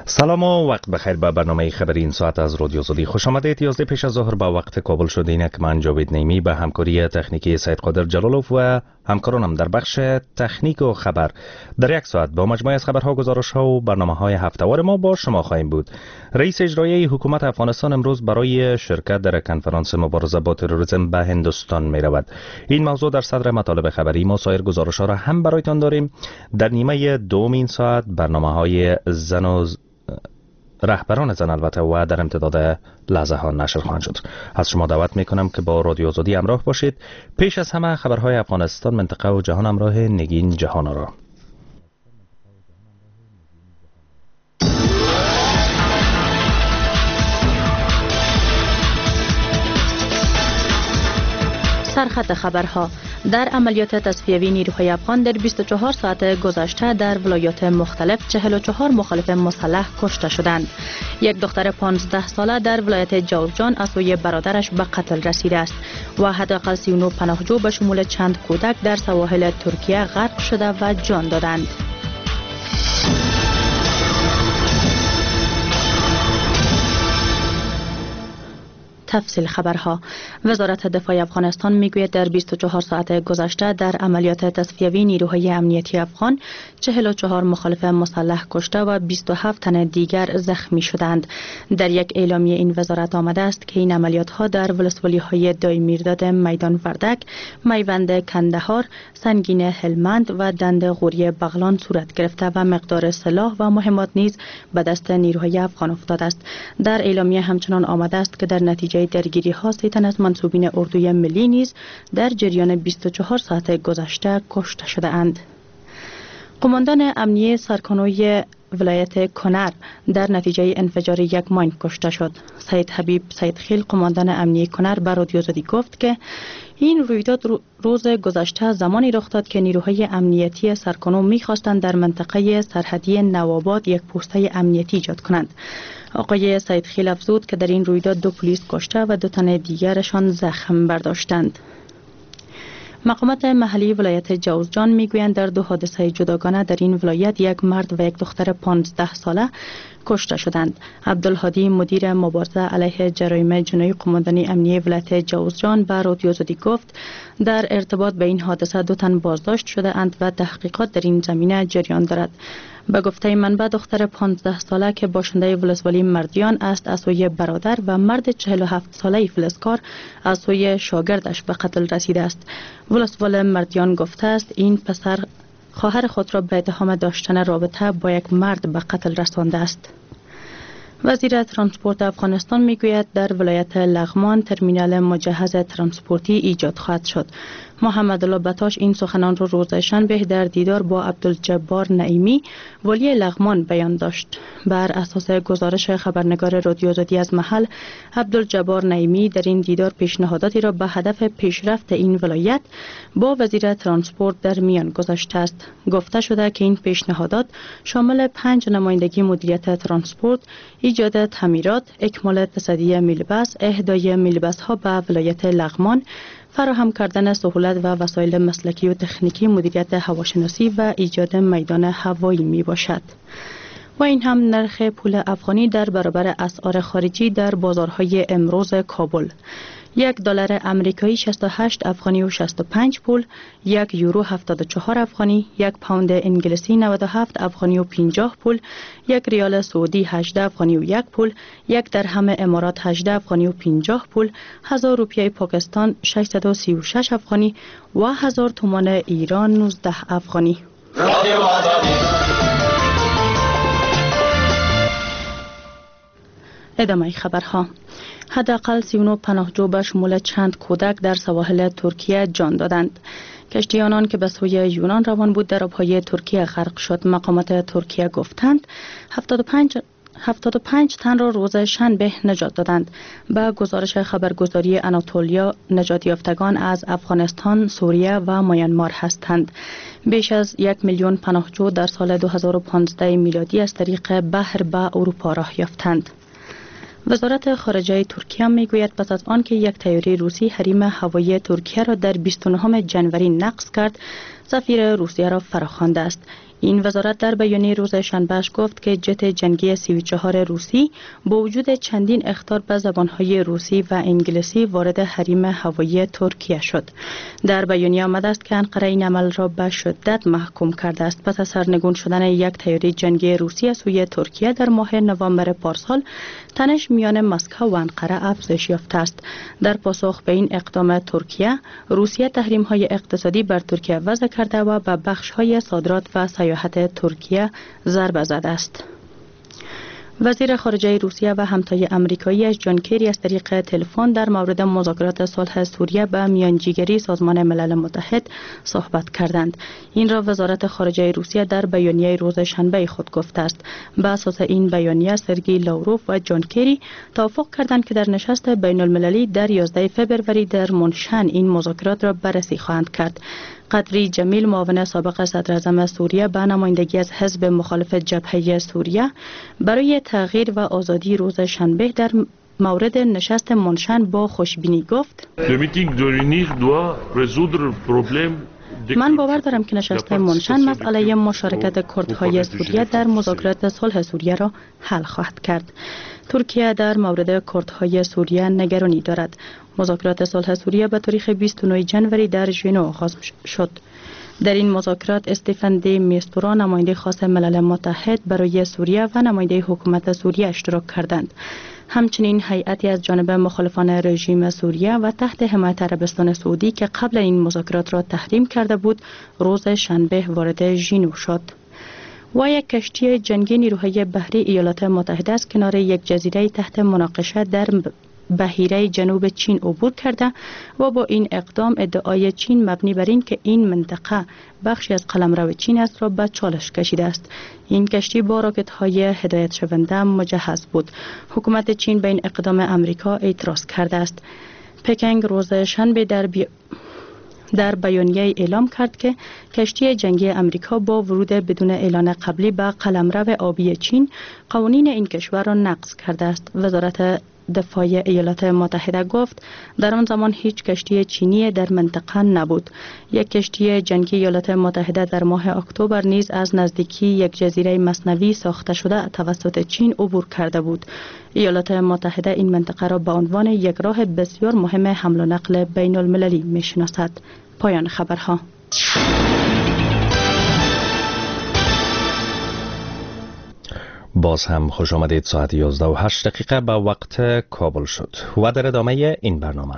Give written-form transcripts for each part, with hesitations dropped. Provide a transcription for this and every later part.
سلام و وقت بخیر به برنامه خبری این ساعت از رادیو زودی. خوش آمدید. 11 پیش از ظهر به وقت کابل شد. اینک من جاوید نیمی به همکاری تکنیکی سید قادر جلالوف و همکارانم در بخش تکنیک و خبر در یک ساعت با مجموعه از خبرها، گزارش‌ها و برنامه‌های هفته‌وار ما با شما خواهیم بود. رئیس اجرایی حکومت افغانستان امروز برای شرکت در کنفرانس مبارزه با تروریسم به هندوستان می‌رود. این موضوع در صدر مطالب خبری ما. سایر گزارش‌ها را هم برایتان داریم. در نیمه دوم این ساعت برنامه‌های زن و رهبران زن البته و در امتداد لحظه ها نشر خواهند شد. از شما دعوت میکنم که با رادیو زودی همراه باشید. پیش از همه خبرهای افغانستان، منطقه و جهان همراه نگین جهان‌آرا. سرخط خبرها: در عملیات تصفیه‌ای نیروهای افغان در 24 ساعت گذشته در ولایات مختلف 44 مخالف مسلح کشته شدند. یک دختر 15 ساله در ولایت جوزجان از سوی برادرش به قتل رسیده است و حداقل 39 پناهجو به شمول چند کودک در سواحل ترکیه غرق شده و جان دادند. تفصیل خبرها: وزارت دفاع افغانستان میگوید در 24 ساعت گذشته در عملیات تصفیه‌ای نیروهای امنیتی افغان 44 مخالف مسلح کشته و 27 تن دیگر زخمی شدند. در یک اعلامیه این وزارت آمده است که این عملیات ها در ولسوالی‌های دای میرداد، میدان وردک، میوند کندهار، سنگین هلمند و دند غوری بغلان صورت گرفته و مقدار سلاح و مهمات نیز به دست نیروهای افغان افتاده است. در اعلامیه همچنان آمده است که در نتیجه درگیری ها 3 تن از منصوبین اردوی ملی نیز در جریان 24 ساعت گذشته کشته شده اند. قماندان امنیه سرکانوی ولایت کنر در نتیجه انفجار یک ماین کشته شد. سید حبیب سیدخیل، قماندان امنیه کنر، به رادیو زودی گفت که این رویداد روز گذشته زمانی رخ داد که نیروهای امنیتی سرکانو می‌خواستند در منطقه سرحدی نوآباد یک پوسته امنیتی ایجاد کنند. آقای سیدخیل افزود که در این رویداد 2 پلیس کشته و 2 تن دیگرشان زخم برداشتند. مقامات محلی ولایت جوزجان میگویند در 2 حادثه جداگانه در این ولایت یک مرد و یک دختر 15 ساله کشته شدند. عبدالهادی، مدیر مبارزه علیه جرایم جنایی قماندانی امنیه ولایت جوزجان، به رادیو زودی گفت در ارتباط به این حادثه 2 تن بازداشت شده اند و تحقیقات در این زمینه جریان دارد. به گفته منبع، دختر 15 ساله که باشنده ولسوالی مردیان است از سوی برادر و مرد 47 ساله فلزکار از سوی شاگردش به قتل رسیده است. ولسوال مردیان گفته است این پسر خواهر خود را به اتهام داشتن رابطه با یک مرد به قتل رسانده است. وزیر ترانسپورت افغانستان میگوید در ولایت لغمان ترمینال مجهز ترانسپورتی ایجاد خواهد شد. محمد الله بتاش این سخنان را روز شنبه در دیدار با عبدالجبار نعیمی، والی لغمان بیان داشت. بر اساس گزارش خبرنگار رادیو زودی از محل، عبدالجبار نعیمی در این دیدار پیشنهاداتی را به هدف پیشرفت این ولایت با وزیر ترانسپورت در میان گذاشته است. گفته شده که این پیشنهادات شامل 5 نمایندگی مدیریت ترانسپورت، ایجاد تعمیرات، اکمال تصدیه میلبس، اهدای میلبس ها به ولایت لغمان، فراهم کردن سهولت و وسایل مسلکی و تکنیکی مدیریت هواشناسی و ایجاد میدان هوایی می باشد. و این هم نرخ پول افغانی در برابر اسعار خارجی در بازارهای امروز کابل: $1 امریکایی 68 افغانی و 65 پول، 1 یورو 74 افغانی، 1 پوند انگلیسی 97 افغانی و 50 پول، 1 ریال سعودی 18 افغانی و 1 پول، 1 درهم امارات 18 افغانی و 50 پول، 1000 روپیه پاکستان 636 افغانی و 1000 تومان ایران 19 افغانی. ادامه خبرها: حداقل 39 پناهجو به شمول چند کودک در سواحل ترکیه جان دادند. کشتی آنان که به سوی یونان روان بود در آبهای ترکیه غرق شد. مقامات ترکیه گفتند 75 تن را روز شنبه نجات دادند. به گزارش خبرگزاری آناتولیا، نجات یافتگان از افغانستان، سوریه و میانمار هستند. بیش از 1 میلیون پناهجو در سال 2015 میلادی از طریق بحر به اروپا راه یافتند. وزارت خارجه ترکیه میگوید پس از آنکه یک طیاره روسی حریم هوایی ترکیه را در 29 جنوری نقض کرد، سفیر روسیه را فراخوانده است. این وزارت در بیانیه روز شنبهش گفت که جت جنگی 34 روسی با وجود چندین اخطار به زبانهای روسی و انگلیسی وارد حریم هوایی ترکیه شد. در بیانیه آمده است که انقره این عمل را به شدت محکوم کرده است پس از سرنگون شدن یک طیاره جنگی روسی از سوی ترکیه در ماه نوامبر پارسال. تنش میان مسکو و انقره افزایش یافته است. در پاسخ به این اقدام ترکیه، روسیه تحریم‌های اقتصادی بر ترکیه وضع کرده و به بخش‌های صادرات و سیاحت ترکیه ضربه زده است. وزیر خارجه روسیه و همتای آمریکایی جان کری از طریق تلفن در مورد مذاکرات صلح سوریه به میانجیگری سازمان ملل متحد صحبت کردند. این را وزارت خارجه روسیه در بیانیه روز شنبه خود گفته است. به اساس این بیانیه سرگئی لاوروف و جان کری توافق کردند که در نشست بین المللی در 11 فبروری در منشن این مذاکرات را بررسی خواهند کرد. قدری جمیل معاون سابق صدر اعظم سوریه به نمایندگی از حزب مخالف جبهه سوریه برای تغییر و آزادی روز شنبه در مورد نشست منشن با خوشبینی گفت: من باور دارم که نشست منشن مسئله مشارکت کردهای سوریه در مذاکرات صلح سوریه را حل خواهد کرد. ترکیه در مورد کردهای سوریه نگرانی دارد. مذاکرات صلح سوریه به تاریخ 29 جنوری در ژنو آغاز شد. در این مذاکرات استیفن دی میستورا نماینده خاص ملل متحد برای سوریه و نماینده حکومت سوریه اشتراک کردند. همچنین هیئتی از جانب مخالفان رژیم سوریه و تحت حمایت عربستان سعودی که قبل این مذاکرات را تحریم کرده بود، روز شنبه وارد ژنو شد. و یک کشتی جنگی نیروهای بحری ایالات متحده از کنار یک جزیره تحت مناقشه در بحیره جنوب چین عبور کرده و با این اقدام ادعای چین مبنی بر این که این منطقه بخشی از قلمرو چین است را به چالش کشیده است. این کشتی با راکت‌های هدایت شونده مجهز بود. حکومت چین به این اقدام امریکا اعتراض کرده است. پکینگ روز شنبه در بیانیه اعلام کرد که کشتی جنگی امریکا با ورود بدون اعلان قبلی به قلمرو آبی چین قوانین این کشور را نقض کرده است. وزارت دفاع ایالات متحده گفت در آن زمان هیچ کشتی چینی در منطقه نبود. یک کشتی جنگی ایالات متحده در ماه اکتبر نیز از نزدیکی یک جزیره مصنوعی ساخته شده توسط چین عبور کرده بود. ایالات متحده این منطقه را به عنوان یک راه بسیار مهم حمل و نقل بین المللی می‌شناسد. پایان خبرها. باز هم خوش آمدید. ساعت 11:08 به وقت کابل شد و در ادامه این برنامه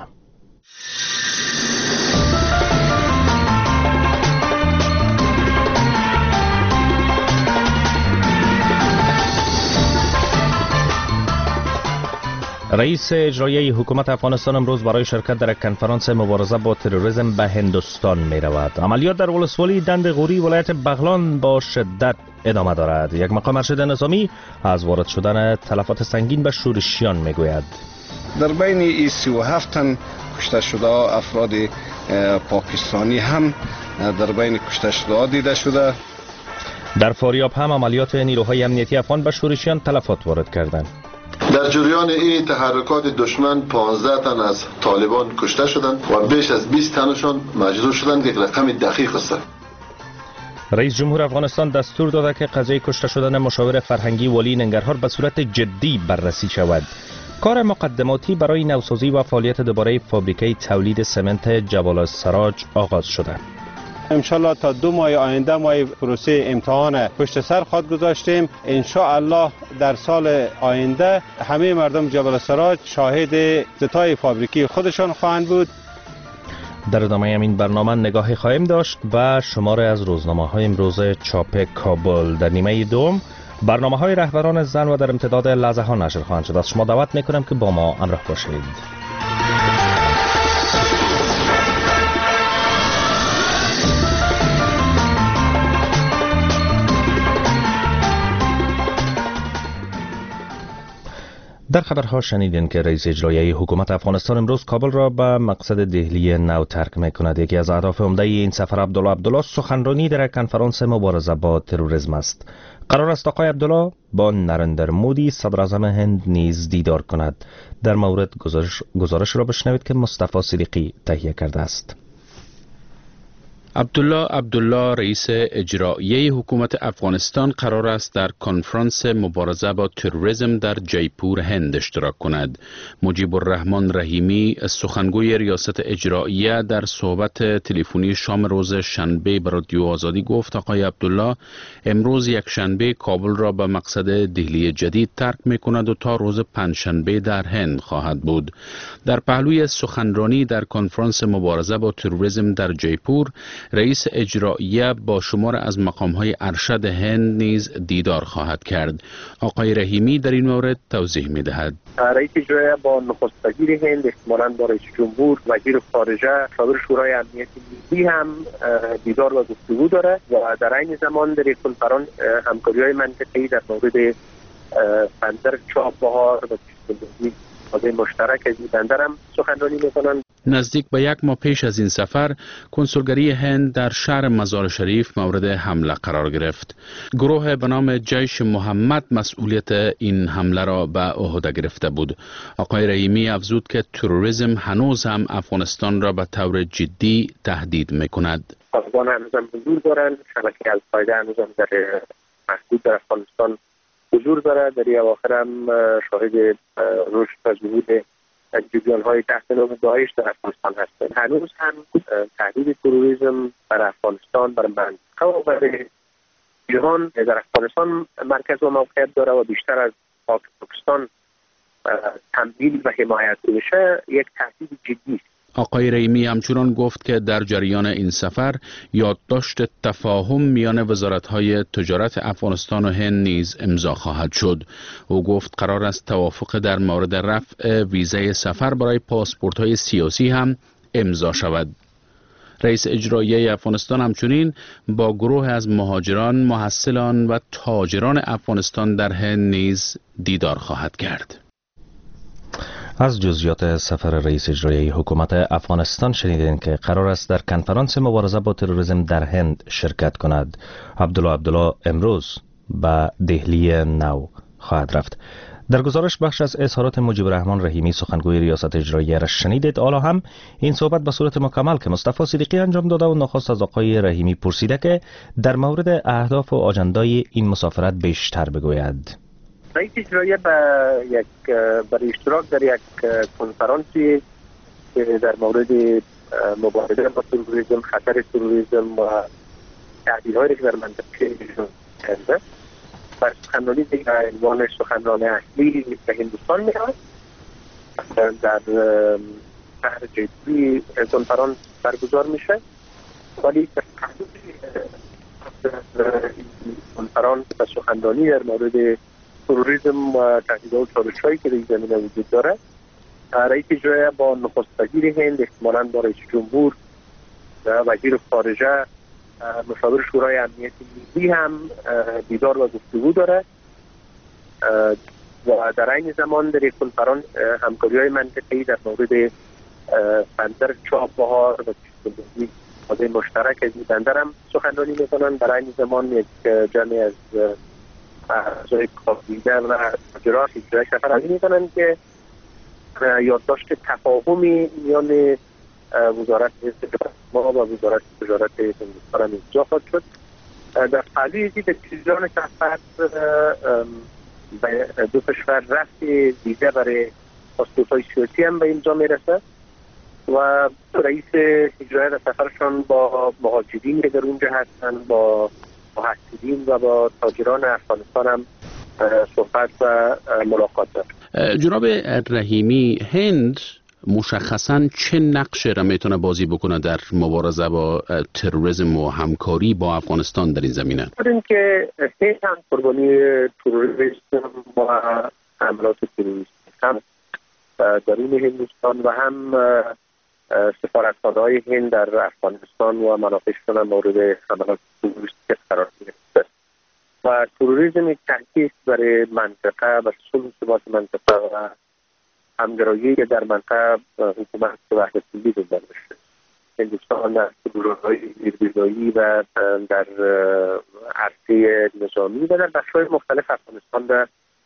رئیس اجرایی حکومت افغانستان امروز برای شرکت در کنفرانس مبارزه با تروریسم به هندوستان می رود. عملیات در ولسوالی دند غوری ولایت بغلان با شدت ادامه دارد. یک مقام ارشد نظامی از وارد شدن تلفات سنگین به شورشیان می گوید. در بین این 37 تن کشته شده افراد پاکستانی هم در بین کشته شده دیده شده. در فاریاب هم عملیات نیروهای امنیتی افغان به شورشیان تلفات وارد کردند. در جریان این تحرکات دشمن 15 تن از طالبان کشته شدند و بیش از 20 تنشان مجروح شدند. یک رقم دقیق است. رئیس جمهور افغانستان دستور داده که قضیه کشته شدن مشاور فرهنگی ولی ننگرهار به صورت جدی بررسی شود. کار مقدماتی برای نوسازی و فعالیت دوباره فابریکه تولید سمنت جبل السراج آغاز شده. انشالله تا 2 ماه آینده ما پروسه امتحان پشت سر خواهد گذاشتیم. انشاءالله در سال آینده همه مردم جبل السراج شاهد افتتاح فابریکی خودشان خواهند بود. در ادامه این برنامه نگاهی خواهیم داشت و شماره از روزنامه‌های امروز چاپ کابل. در نیمه دوم برنامه‌های رهبران زن و در امتداد لحظه ها نشر خواهند شد. از شما دعوت می‌کنم که با ما همراه باشید. در خبرها شنیدین که رئیس اجرایی حکومت افغانستان امروز کابل را به مقصد دهلی نو ترک می‌کند. یکی از اهداف عمده این سفر عبدالله سخنرانی در کنفرانس مبارزه با تروریسم است. قرار است آقای عبدالله با نریندر مودی صدر اعظم هند نیز دیدار کند. در مورد گزارش را بشنوید که مصطفی صدیقی تهیه کرده است. عبدالله عبدالله رئیس اجرایی حکومت افغانستان قرار است در کنفرانس مبارزه با تروریسم در جیپور هند اشتراک کند. مجیب الرحمن رحیمی سخنگوی ریاست اجراییه در صحبت تلفنی شام روز شنبه به رادیو آزادی گفت آقای عبدالله امروز یک شنبه کابل را به مقصد دهلی جدید ترک می کند و تا روز پنجشنبه در هند خواهد بود. در پهلوی سخنرانی در کنفرانس مبارزه با تروریسم در جیپور رئیس اجراییه با شمار از مقام‌های ارشد هند نیز دیدار خواهد کرد. آقای رحیمی در این مورد توضیح می‌دهد. رئیس اجراییه با نخست وزیر هند، احتمالاً با رئیس جمهور، وزیر خارجه، صدر شورای امنیت ملی هم دیدار و گفتگو داره و در این زمان در کنفرانس همکاری‌های منطقه‌ای در مورد بندر چابهار و بازه مشترک از این بندر هم سخنرانی می‌کنند. نزدیک به یک ماه پیش از این سفر کنسولگری هند در شهر مزار شریف مورد حمله قرار گرفت. گروه به نام جیش محمد مسئولیت این حمله را به عهده گرفته بود. آقای رحیمی افزود که تروریسم هنوز هم افغانستان را به طور جدی تهدید می‌کند. طالبان هنوز هم حضور دارند، شبکه القاعده هنوز هم در محدود در افغانستان حضور دارد. در این اواخر هم شاهد رشد و ظهور جریان‌های تحت نام داعش در افغانستان هستند. هنوز هم تهدید تروریسم بر افغانستان، بر منطقه و بر جهان در افغانستان مرکز و موقعیت داره و بیشتر از پاکستان تمویل و حمایت میشه، یک تهدید جدی است. آقای رحیمی همچنان گفت که در جریان این سفر یادداشت تفاهم میان وزارت‌های تجارت افغانستان و هند نیز امضا خواهد شد. او گفت قرار است توافق در مورد رفع ویزای سفر برای پاسپورت‌های سیاسی هم امضا شود. رئیس اجرایی افغانستان همچنین با گروه از مهاجران، محصلان و تاجران افغانستان در هند نیز دیدار خواهد کرد. از جزئیات سفر رئیس اجرایی حکومت افغانستان شنیدین که قرار است در کنفرانس مبارزه با تروریسم در هند شرکت کند. عبدالله امروز به دهلی نو خواهد رفت. در گزارش بخش از اظهارات مجیب الرحمن رحیمی سخنگوی ریاست اجرایی را شنیدید. حالا هم این صحبت به صورت مکمل که مصطفی صدیقی انجام داده و نخست از آقای رحیمی پرسیده که در مورد اهداف و آجندای این مسافرت بیشتر بگوید. رئیس اجرایی برای اشتراک در یک کنفرانسی در مورد مبارزه با تروریسم، خطر تروریسم و تهدیدهایی که در منطقه کرده و سخنرانی در عنوان سخنران اصلی به هندوستان می‌رود. در شهر جیپور کنفرانس برگزار میشه، ولی کنفرانس و سخنرانی در مورد تروریسم و تهدیدها و چالش‌هایی که در این زمینه وجود داره، رئیس اجرایی با نخست وزیر هند، احتمالاً با رئیس جمهور و وزیر خارجه، مشاور شورای امنیت ملی هم دیدار و گفتگو داره و در این زمان در یک کنفرانس همکاری‌های منطقه‌ای در مورد بندر چابهار و بازه مشترک از این بندر هم سخنرانی می‌کنند. در این زمان یک جمعی از اعضای کابینه و تاجران اجرایی سفرانی می‌کنند که یادداشت تفاهمی میان وزارت ما و وزارت تجارت هندوستان امضا خواهد شد. در پهلوی در جریان سفر دو کشور رفت ویزا برای پاسپورت‌های سیاسی هم به امضا میرسه و رئیس اجرایی در سفرشان با مهاجرین که در اونجا هستن، با محصلین و با تاجران افغانستان هم صحبت و ملاقات دارد. جناب رحیمی، هند مشخصاً چه نقشی را میتونه بازی بکنه در مبارزه با تروریسم و همکاری با افغانستان در این زمینه؟ که هند هم قربانی تروریسم و حملات تروریستی هم درون هندوستان و هم سفارتخانه‌های هند در افغانستان و مناطقشان هم مورد حملات تروریستی قرار گرفته و تروریسم یک تهدید برای منطقه و صلح و ثبات منطقه و همگرایی که در منطقه حکومت وحدت ملی گذار بشه. هندوستان در گروه‌های زیربنایی و در عرصه نظامی و در بخش‌های مختلف افغانستان را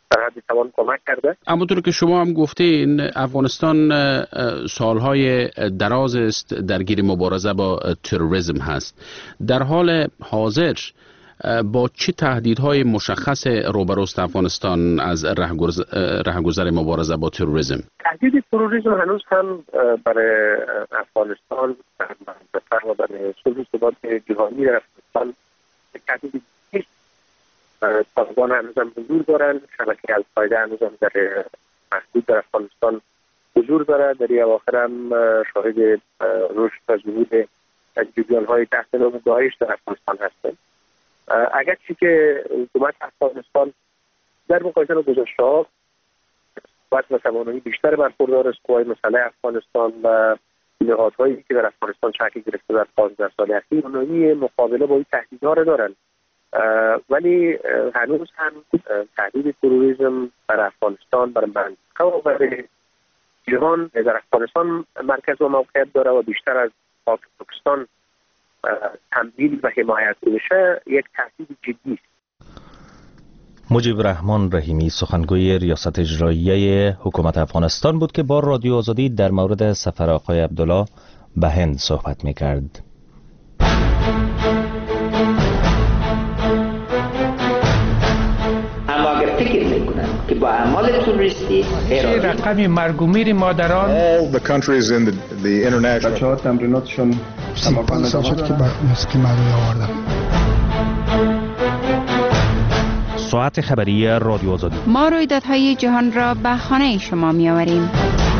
در حد توان کمک کرده. همونطور که شما هم گفتین افغانستان سالهای دراز است درگیر مبارزه با تروریسم هست. در حال حاضر با چه تهدیدهای مشخص روبروست افغانستان از رهگذر مبارزه با تروریسم؟ تهدید تروریسم هنوز هم برای افغانستان و برای صلح و ثبات جهانی در افغانستان تهدید نیست. طالبان هنوز هم حضور دارن، شبکه القاعده هنوز هم در محدود در افغانستان حضور داره. در این اواخر هم شاهد رشد و ظهور جریان‌های تحت نام داعش در افغانستان هستند. اگرچه که حکومت افغانستان در مقایسه با گذشته‌ها قوت و توانایی بیشتر برخوردار از قوای مسلح افغانستان و نهادهایی که در افغانستان شکل گرفته در 15 سال اخیر توانایی مقابله با این تهدیدها را دارند، ولی هنوز هم تهدید تروریسم بر افغانستان، بر منطقه و برای جهان در افغانستان مرکز و موقعیت داره و بیشتر از پاکستان تمویل و حمایت میشه یک تهدید جدی است. مجیب رحمان رحیمی سخنگوی ریاست اجراییه حکومت افغانستان بود که با رادیو آزادی در مورد سفر آقای عبدالله به هند صحبت میکرد. اما اگر فکر میکنن که با اعمال توریستی رقم مرگ و میر مادران all the countries in the international بچه‌ها تمریناتشون 35 سال شد که مسکی مردمی آوردم. ساعت خبری رادیو آزادی. ما رویدادهای جهان را به خانه شما می آوریم.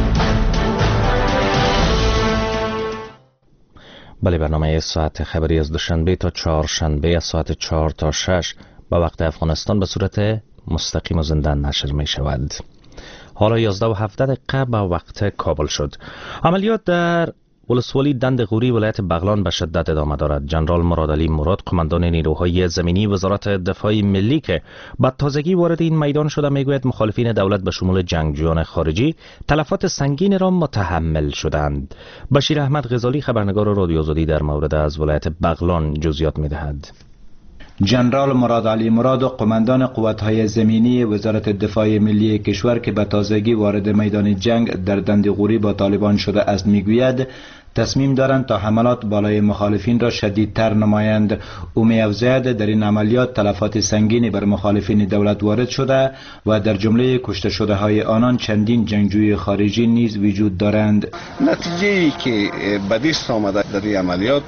بله، برنامه ساعت خبری از دوشنبه تا چهارشنبه از ساعت 4 تا 6 به وقت افغانستان به صورت مستقیم و زنده نشر می شود. حالا 11:07 به وقت کابل شد. عملیات در ولسوالی دند غوری ولایت بغلان به شدت ادامه دارد. جنرال مرادعلی مراد قماندان نیروهای زمینی وزارت دفاع ملی که به تازگی وارد این میدان شده میگوید مخالفین دولت به شمول جنگجویان خارجی تلفات سنگین را متحمل شدند. بشیر احمد غزالی خبرنگار رادیو آزادی در مورد از ولایت بغلان جزئیات میدهد. جنرال مرادعلی مراد قماندان قوت‌های زمینی وزارت دفاع ملی کشور که به تازگی وارد میدان جنگ در دند غوری با طالبان شده است میگوید تصمیم دارند تا حملات بالای مخالفین را شدیدتر نمایند. او می‌افزاید در این عملیات تلفات سنگینی بر مخالفین دولت وارد شده و در جمله کشته شده های آنان چندین جنگجوی خارجی نیز وجود دارند. نتیجه‌ای که به دست آمده در این عملیات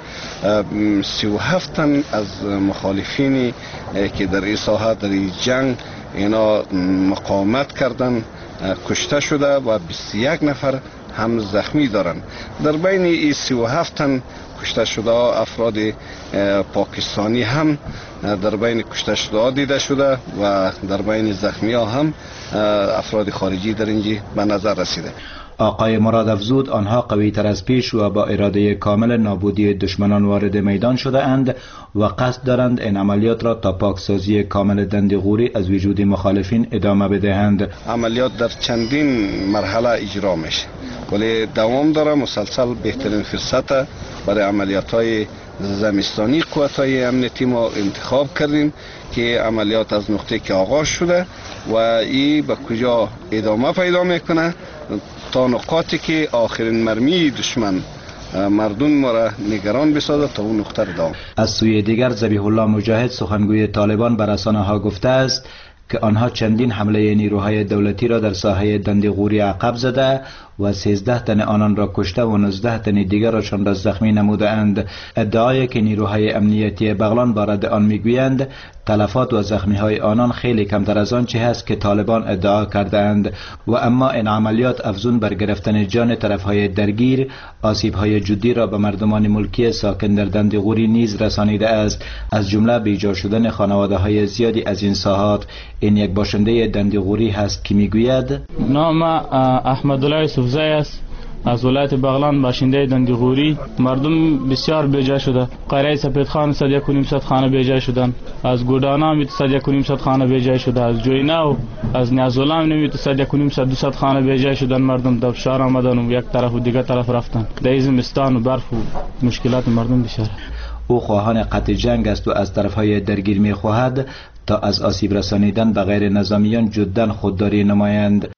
37 تن از مخالفینی که در این ساحه در این جنگ اینا مقاومت کردند کشته شده و 21 نفر هم زخمی دارند. در بین این 37 تن کشته شده افراد پاکستانی هم در بین کشته شده دیده شده و در بین زخمی ها هم افراد خارجی در اینجا به نظر رسیده. آقای مراد افزود آنها قوی تر از پیش و با اراده کامل نابودی دشمنان وارد میدان شده اند و قصد دارند این عملیات را تا پاکسازی کامل دند غوری از وجود مخالفین ادامه بدهند. عملیات در چندین مرحله اجرا میشه ولی دوام داره. مسلسل بهترین فرصت برای عملیات های زمستانی قوت های امنیتی ما انتخاب کردیم که عملیات از نقطه که آغاز شده و این به کجا ادامه پیدا میکنه تا نقاطی که آخرین مرمی دشمن مردم ما را نگران بسازه تا اون نقطه را دام. از سوی دیگر ذبیح الله مجاهد سخنگوی طالبان بر رسانه ها گفته است که آنها چندین حمله نیروهای دولتی را در ساحه دند غوری عقب زده و 13 تن آنان را کشته و 19 تن دیگر راشان را زخمی نموده اند. ادعایی که نیروهای امنیتی بغلان بارد آن میگویند تلفات و زخمی های آنان خیلی کمتر از آن چه هست که طالبان ادعا کردند و اما این عملیات افزون بر گرفتن جان طرف های درگیر آسیب های جدی را به مردمان ملکی ساکن در دند غوری نیز رسانیده است، از جمله بیجا شدن خانواده های زیادی از این ساحات. این یک باشنده دند غوری هست که میگوید نام احمدالله یوسفزی است، از ولایت بغلان، باشنده دند غوری. مردم بسیار بیجا شده. قریه سپیدخان 1.5 خانه بیجا شدند، از گودانا می 1.5 خانه بیجا شده، از جوینا و از نیازولام می 1.5 خانه بیجا شدند. مردم در شهر آمدن و یک طرف و دیگر طرف رفتن. در زمستان و برف و مشکلات مردم بسیار. او خواهان قطع جنگ است و از طرفهای درگیر می خواهد تا از آسیب رسانیدن به غیر نظامیان جداً خودداری نمایند.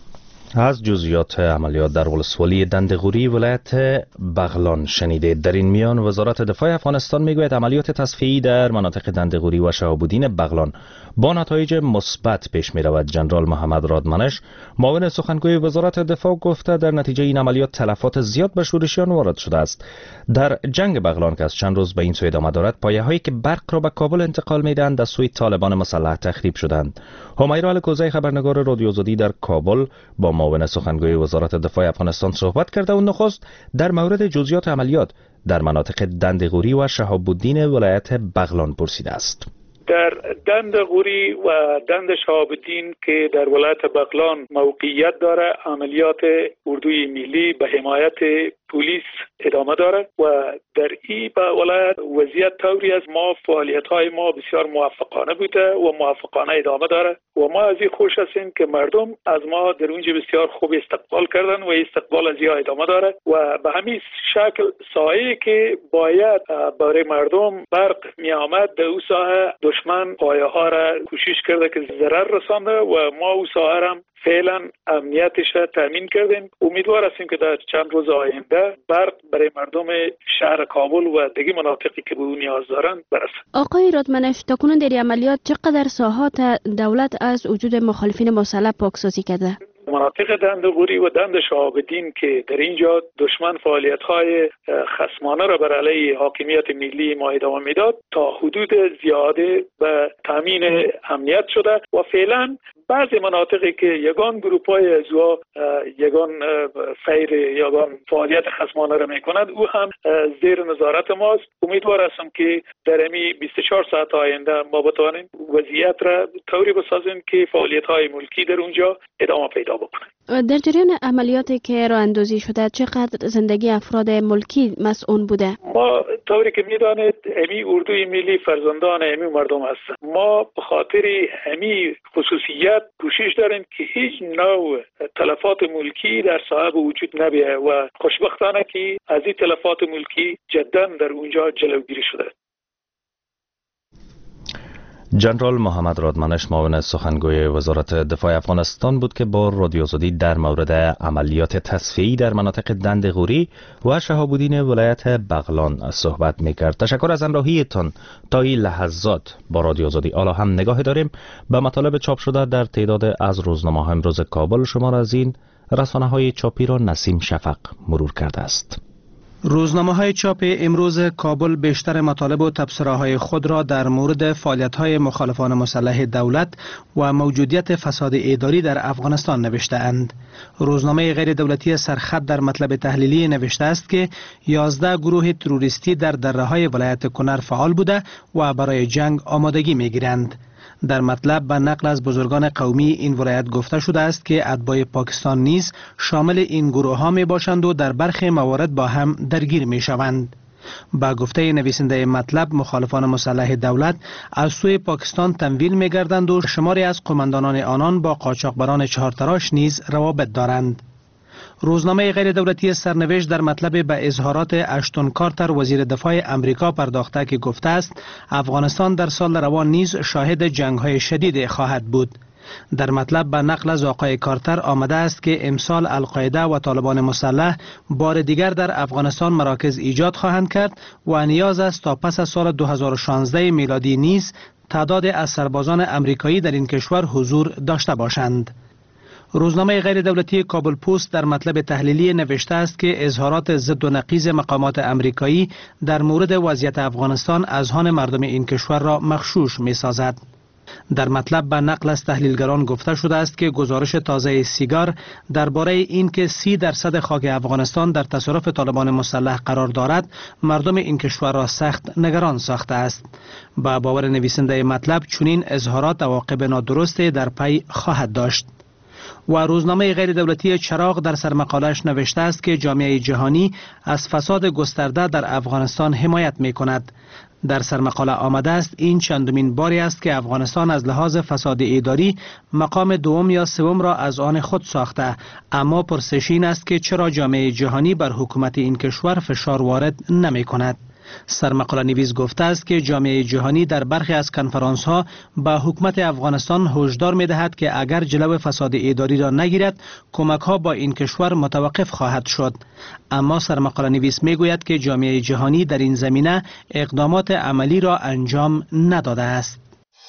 از جزئیات عملیات در ولسوالی دندغوری ولایت بغلان شنیدید. در این میان وزارت دفاع افغانستان میگوید عملیات تصفیه‌ای در مناطق دندغوری و شهاب‌الدین بغلان با نتایج مثبت پیش می رود. جنرال محمد رادمنش معاون سخنگوی وزارت دفاع گفته در نتیجه این عملیات تلفات زیاد به شورشیان وارد شده است. در جنگ بغلان که از چند روز به این سو ادامه دارد، پایه‌هایی که برق را به کابل انتقال می‌دهند از سوی طالبان مسلح تخریب شدند. همیرا الکوزی خبرنگار رادیو آزادی در کابل با معاون سخنگوی وزارت دفاع افغانستان صحبت کرده و نخست در مورد جزئیات عملیات در مناطق دندغوری و شهاب‌الدین ولایت بغلان پرسیده است. در دندغوری و دند شهاب‌الدین که در ولایت بغلان موقعیت داره، عملیات اردوی ملی به حمایت پلیس ادامه دارد و در این ولایت وضعیت طوری از ما فعالیت‌های ما بسیار موفقانه بوده و موفقانه ادامه داره و ما از این خوش هستیم که مردم از ما در اونجا بسیار خوب استقبال کردن و استقبال از این ادامه داره و به همین شکل سایه‌ای که باید برای مردم برق می آمد در اون ساحه دشمن پایه‌ها را کوشش کرده که ضرر رسانده و ما اون ساحه را فعلا امنیتش را تامین کردیم. امیدوار هستیم که در چند روز آینده برق برای مردم شهر کابل و دیگر مناطقی که به اون نیاز دارند برسد. آقای رادمنش، تاکنون در عملیات چقدر ساحات دولت از وجود مخالفین مسلح پاکسازی کرده؟ مناطق دندغوری و دند شهاب‌الدین که در اینجا دشمن فعالیت‌های خصمانه را بر علیه حاکمیت ملی ما ادامه میداد، تا حدود زیاده به تامین امنیت شده و فعلا بعضی مناطقی که یگان گروپ‌های ازوا یگان فیر یگان فعالیت خصمانه را می‌کند، او هم زیر نظارت ماست. امیدوار هستم که در همین 24 ساعت آینده ما بتوانیم وضعیت را طوری بسازیم که فعالیت‌های ملکی در اونجا ادامه پیدا بکنه. در جریان عملیاتی که راه اندازی شده چقدر زندگی افراد ملکی مسئول بوده؟ ما طوری که میدانید امی اردوی ملی فرزندان امی مردم هستند. ما به خاطر امی خصوصیت کوشش داریم که هیچ نوع تلفات ملکی در ساحه وجود نبیه و خوشبختانه که از این تلفات ملکی جدا در اونجا جلوگیری شده. جنرال محمد رادمنش معاون سخنگوی وزارت دفاع افغانستان بود که با رادیو آزادی در مورد عملیات تصفیه‌ای در مناطق دندغوری و شهاب‌الدین ولایت بغلان صحبت می‌کرد. تشکر از همراهیتان تا این لحظات با رادیو آزادی. حالا هم نگاهی داریم به مطالب چاپ شده در تعداد از روزنامه‌های امروز کابل. شما را از این رسانه‌های چاپی را نسیم شفق مرور کرده است. روزنامه‌های چاپ امروز کابل بیشتر مطالب و تبصره‌های خود را در مورد فعالیت‌های مخالفان مسلح دولت و موجودیت فساد اداری در افغانستان نوشته‌اند. روزنامه غیر دولتی سرخط در مطلب تحلیلی نوشته است که 11 گروه تروریستی در دره‌های ولایت کنر فعال بوده و برای جنگ آمادگی می‌گیرند. در مطلب به نقل از بزرگان قومی این ولایت گفته شده است که اتباع پاکستان نیز شامل این گروه ها می باشند و در برخی موارد با هم درگیر می شوند. با گفته نویسنده مطلب، مخالفان مسلح دولت از سوی پاکستان تمویل می گردند و شماری از قماندانان آنان با قاچاقبران چهارتراش نیز روابط دارند. روزنامه غیر دولتی سرنوشت در مطلب به اظهارات اشتون کارتر وزیر دفاع امریکا پرداخته که گفته است افغانستان در سال روان نیز شاهد جنگ‌های شدید خواهد بود. در مطلب به نقل از آقای کارتر آمده است که امسال القاعده و طالبان مسلح بار دیگر در افغانستان مراکز ایجاد خواهند کرد و نیاز است تا پس از سال 2016 میلادی نیز تعداد از سربازان امریکایی در این کشور حضور داشته باشند. روزنامه غیر دولتی کابل پست در مطلب تحلیلی نوشته است که اظهارات ضد و نقیض مقامات امریکایی در مورد وضعیت افغانستان اذهان مردم این کشور را مغشوش می سازد. در مطلب به نقل از تحلیلگران گفته شده است که گزارش تازه سیگار درباره اینکه 30% خاک افغانستان در تصرف طالبان مسلح قرار دارد مردم این کشور را سخت نگران ساخته است. با باور نویسنده مطلب چنین اظهارات عواقب نادرست در پی خواهد داشت. و روزنامه غیر دولتی چراغ در سرمقالش نوشته است که جامعه جهانی از فساد گسترده در افغانستان حمایت می کند. در سرمقاله آمده است این چندمین باری است که افغانستان از لحاظ فساد اداری مقام دوم یا سوم را از آن خود ساخته، اما پرسش این است که چرا جامعه جهانی بر حکومت این کشور فشار وارد نمی کند. سرمقاله نویس گفته است که جامعه جهانی در برخی از کنفرانس ها به حکومت افغانستان هشدار می دهد که اگر جلو فساد اداری را نگیرد کمک ها با این کشور متوقف خواهد شد. اما سرمقاله نویس می گوید که جامعه جهانی در این زمینه اقدامات عملی را انجام نداده است.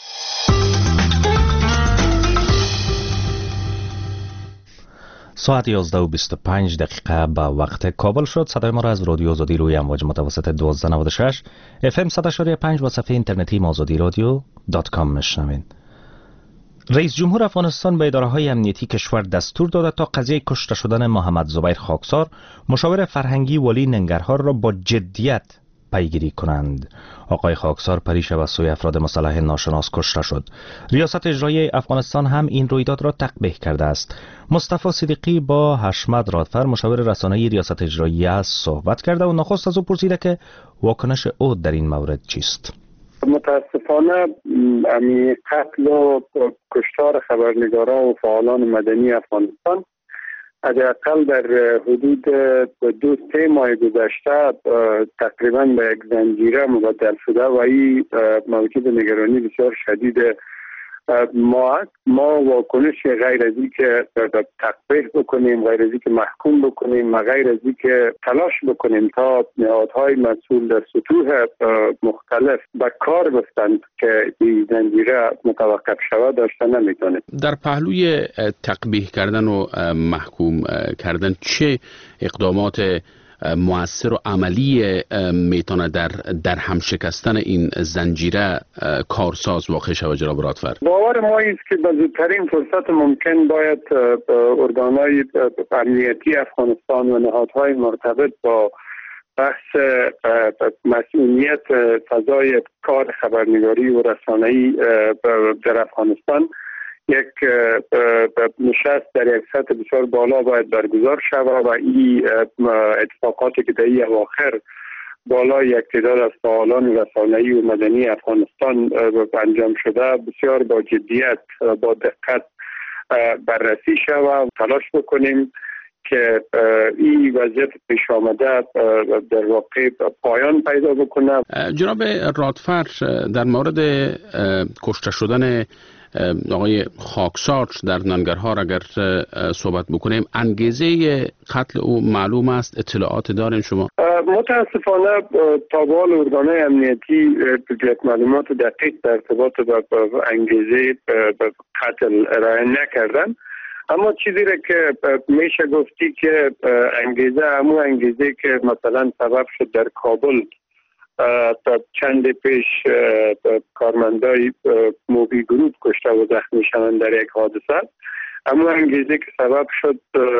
ساعت 11:25 به وقت کابل شد. صدای ما را از رادیو آزادی روی امواج متوسط 1296 FM 100.5 و صفحه اینترنتی azadirodio.com میشنوید. رئیس جمهور افغانستان به اداره‌های امنیتی کشور دستور داده تا قضیه کشته شدن محمد زبیر خاکسار، مشاور فرهنگی ولی ننگرهار را با جدیت پیگیری کنند. آقای خاکسار پریشب از سوی افراد مسلح ناشناس کشته شد. ریاست اجرایی افغانستان هم این رویداد را تقبیح کرده است. مصطفی صدیقی با حشمت رادفر مشاور رسانه‌ای ریاست اجرایی صحبت کرده و نخست از او پرسیده که واکنش او در این مورد چیست. متاسفانه قتل و کشتار خبرنگاران و فعالان مدنی افغانستان حداقل در حدود 2-3 ماه گذشته تقریبا به یک زنجیره مبدل شده و این موجب نگرانی بسیار شدید ما واکنش غیر از این که تقبیح بکنیم، غیر از این که محکوم بکنیم و غیر از این که تلاش بکنیم تا نهادهای مسئول در سطوح مختلف به کار گفتند که این زنجیره متوقف شود داشته نمیتونه. در پهلوی تقبیح کردن و محکوم کردن چه اقدامات مؤثر و عملی میتونه در هم شکستن این زنجیره کارساز واقع شود جناب رادفر؟ باور ما است که به زودترین فرصت ممکن باید ارگانهای امنیتی افغانستان و نهادهای مرتبط با بحث مسئولیت فضای کار خبرنگاری و رسانه‌ای در افغانستان یک نشست در یک سطح بسیار بالا باید برگزار شود و این اتفاقاتی که در این اواخر بالای یک تعداد از فعالان رسانه‌ای و مدنی افغانستان انجام شده بسیار با جدیت با دقت بررسی شود. تلاش بکنیم که این وضعیت پیش آمده در واقع پایان پیدا بکنه. جناب رادفر، در مورد کشته شدن آقای خاکسار در ننگرهار اگر صحبت بکنیم، انگیزه قتل او معلوم است؟ اطلاعات دارین شما؟ متاسفانه تا به حال ارگان‌های امنیتی معلومات دقیق در ارتباط با انگیزه قتل ارائه نکردن، اما چیزی را که میشه گفتی که انگیزه که مثلا سبب شد در کابل چند پیش کارمندای موبی گروپ کشته و زخمی شوند در یک حادثه، اما انگیزه که سبب شد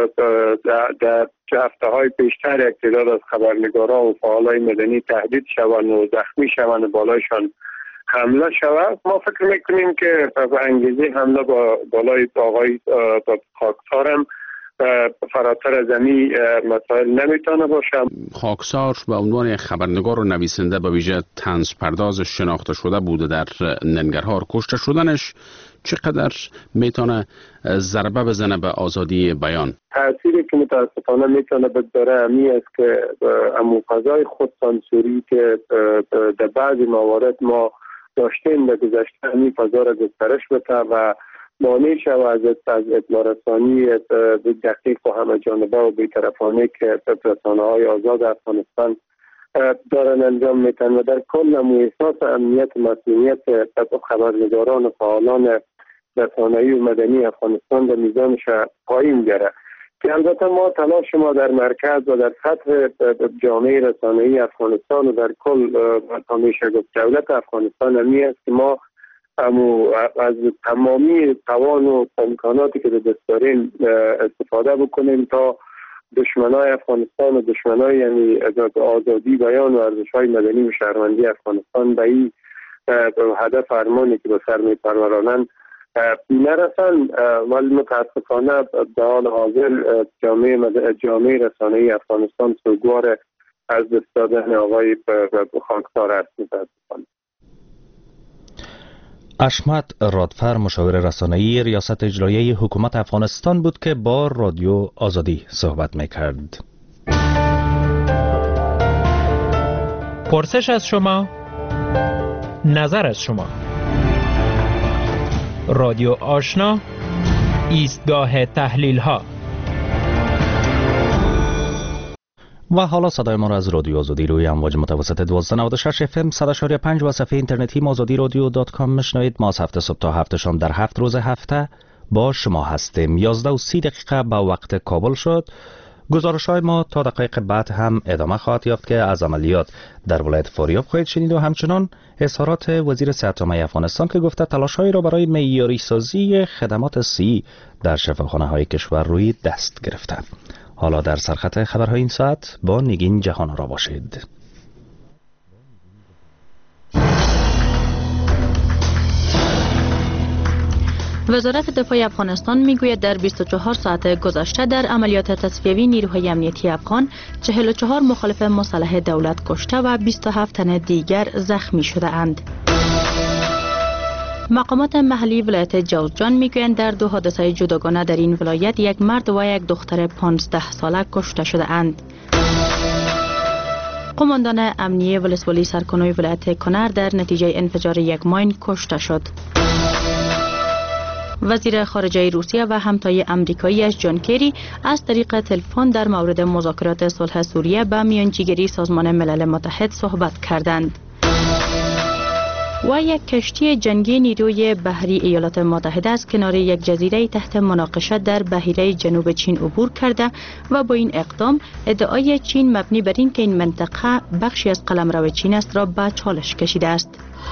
در هفته‌های پیشتر یک تعداد از خبرنگاران و فعالای مدنی تهدید شوند و زخمی شوند و بالایشان حمله شود. ما فکر میکنیم که انگیزه حمله با بالای آقای خاکسار هم فراتر از این مسائل نمیتونه باشه. خاکسار به عنوان خبرنگار و نویسنده به ویژه طنز پرداز شناخته شده بوده در ننگرهار. کشته شدنش چقدر میتونه ضربه بزنه به آزادی بیان؟ تأثیری که متاسفانه میتونه بذاره امی است که امو فضای خودسانسوری که در بعضی موارد ما داشتیم در گذشته امی فضا را گسترش بده و مانع شود از اطلاع رسانی دقیق و همه جانبه و بی‌طرفانه که رسانه‌های آزاد افغانستان دارن انجام میتن و در کل احساس امنیت مسئولیت خبرنگاران و فعالان رسانه‌ای و مدنی افغانستان در میزانش پایین گره که البته ما تلاش ما در مرکز و در سطح جامعه رسانه‌ای افغانستان و در کل همیشه گفت دولت افغانستان همی است که ما از تمامی توان و امکاناتی که دست داریم استفاده بکنیم تا دشمنای افغانستان و دشمنای یعنی آزادی بیان و ارزش‌های مدنی و شهروندی افغانستان به این هدف ارمانی که به سر می‌پرورانند نرسن. ولی متاسفانه به حال حاضر جامعه رسانه‌ای افغانستان سوگوار از دست دادن آقای خاکسار است. متاسفانه حشمت رادفر مشاور رسانه‌ای ریاست اجرایی حکومت افغانستان بود که با رادیو آزادی صحبت می‌کرد. پرسش از شما، نظر از شما. رادیو آشنا، ایستگاه تحلیل ها. و حالا صدای ما را از رادیو آزادی روی امواج متوسط 1296 FM 100.5 و صفحه اینترنتی azadirodio.com میشنوید. ما از هفته صبح تا هفته شام در 7 روز هفته با شما هستیم. 11:30 به وقت کابل شد. گزارش‌های ما تا دقایق بعد هم ادامه خواهد یافت که از عملیات در ولایت فاریاب خواهید شنید و همچنان اظهارات وزیر صحت عامه افغانستان که گفته تلاش‌هایی را برای معیاری سازی خدمات صحی در شفاخانه‌های کشور روی دست گرفته. حالا در سرخط خبرهای این ساعت با نگین جهان را باشید. وزارت دفاع افغانستان میگوید در 24 ساعت گذشته در عملیات تصفیوی نیروهای امنیتی افغان 44 مخالف مسلح دولت کشته و 27 تن دیگر زخمی شده اند. مقامات محلی ولایت جوزجان میگویند در 2 حادثه جداگانه در این ولایت یک مرد و یک دختر 15 ساله کشته شده اند. قماندان امنیه ولسوالی سرکنوی ولایت کنر در نتیجه انفجار یک ماین کشته شد. وزیر خارجه روسیه و همتای امریکاییش جان کری از طریق تلفن در مورد مذاکرات صلح سوریه به میانجیگری سازمان ملل متحد صحبت کردند. و یک کشتی جنگی نیروی بحری ایالات متحده از کنار یک جزیره تحت مناقشه در بحیره جنوب چین عبور کرده و با این اقدام ادعای چین مبنی بر این که این منطقه بخشی از قلمرو چین است را به چالش کشیده است.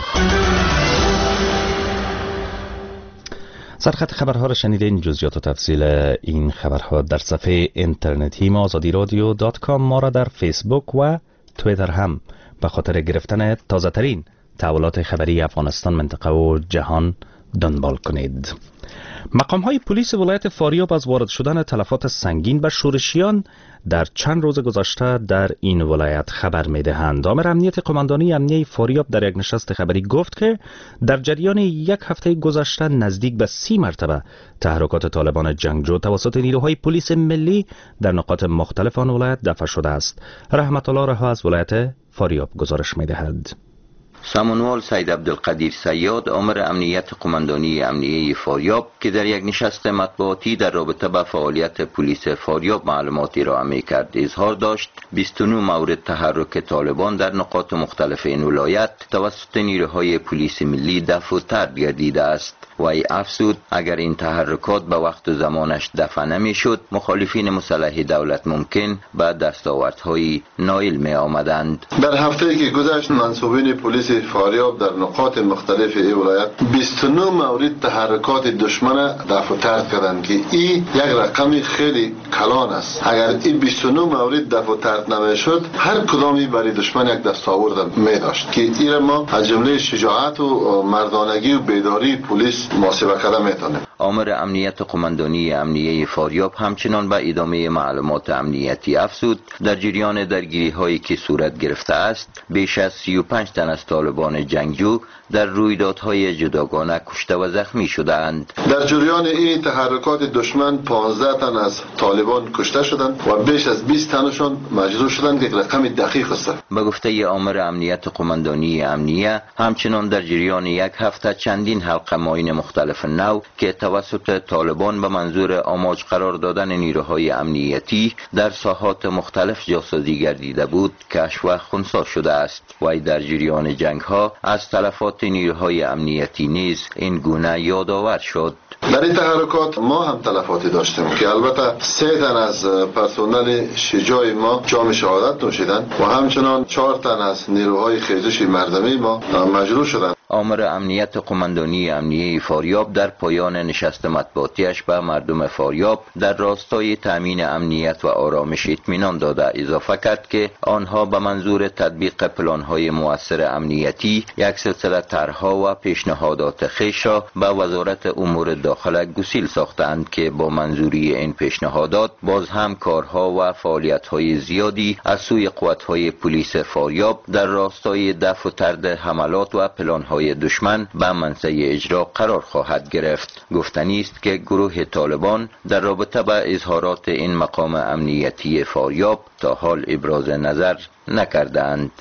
سرخط خبرها را شنیدین. جزئیات و تفصیل این خبرها در صفحه اینترنتی ما azadirodio.com، ما را در فیسبوک و تویتر هم به خاطر گرفتن تازه ترین تحولات خبری افغانستان، منطقه و جهان دنبال کنید. مقام های پلیس ولایت فاریاب از وارد شدن تلفات سنگین به شورشیان در چند روز گذشته در این ولایت خبر می دهند. آمر امنیت قماندانی امنیه فاریاب در یک نشست خبری گفت که در جریان یک هفته گذشته نزدیک به 30 مرتبه تحرکات طالبان جنگجو توسط نیروهای پلیس ملی در نقاط مختلف آن ولایت دفع شده است. رحمت الله رها از ولایت فاریاب گزارش می دهد. سامانوال سید عبدالقدیر سیاد آمر امنیت قماندانی امنیه فاریاب که در یک نشست مطبوعاتی در رابطه با فعالیت پلیس فاریاب معلوماتی را می کرد اظهار داشت 29 مورد تحرک طالبان در نقاط مختلف این ولایت توسط نیروهای پلیس ملی دفع و طرد گردیده است. و ای افزود اگر این تحرکات به وقت و زمانش دفع نمی شد مخالفین مسلح دولت ممکن به دستاوردهای نایل می آمدند. در هفته که گذشت منصوبین پلیس فاریاب در نقاط مختلف این ولایت 29 مورد تحرکات دشمن دفع و طرد کردند که این یک رقم خیلی کلان است. اگر این 29 مورد دفع و طرد نمی شد هر کدامی برای دشمن یک دستاورد می داشت که این ما از جمله شجاعت و مردانگی و بیداری پلیس محاسبه کرده میتونه. آمر امنیت قماندانی امنیه فاریاب همچنان به ادامه معلومات امنیتی افزود در جریان درگیری هایی که صورت گرفته است بیش از 35 تن از طالبان جنگجو در رویدادهای جداگانه کشته و زخمی شده اند. در جریان این تحرکات دشمن 15 تن از طالبان کشته شدند و بیش از 20 تنشان مجروح شدند. یک رقم دقیق است. به گفته آمر امنیت قماندانی امنیه همچنان در جریان یک هفته چندین حلقه ماین مختلف نو که توسط طالبان به منظور آماج قرار دادن نیروهای امنیتی در ساحات مختلف جاسازی گردیده بود کشف و خنثی شده است. و در جریان جنگ ها از تلفات نیروهای امنیتی نیز این گونه یادآور شد. در این تحرکات ما هم تلفاتی داشتیم که البته 3 تن از پرسنل شجاع ما جام شهادت نوشیدند و همچنان 4 تن از نیروهای خیزش مردمی ما مجروح شدند. آمر امنیت قماندانی امنیه فاریاب در پایان نشست مطبوعاتیش به مردم فاریاب در راستای تامین امنیت و آرامش اطمینان داده اضافه کرد که آنها به منظور تطبیق پلان‌های مؤثر امنیتی یک سلسله طرح‌ها و پیشنهادات خویش را به وزارت امور داخله گسیل ساختند که با منظوری این پیشنهادات باز هم کارها و فعالیت‌های زیادی از سوی قوت‌های پلیس فاریاب در راستای دفع و طرد حملات و پلان‌های دشمن به منصه اجرا قرار خواهد گرفت. گفتنی است که گروه طالبان در رابطه با اظهارات این مقام امنیتی فاریاب تا حال ابراز نظر نکردند.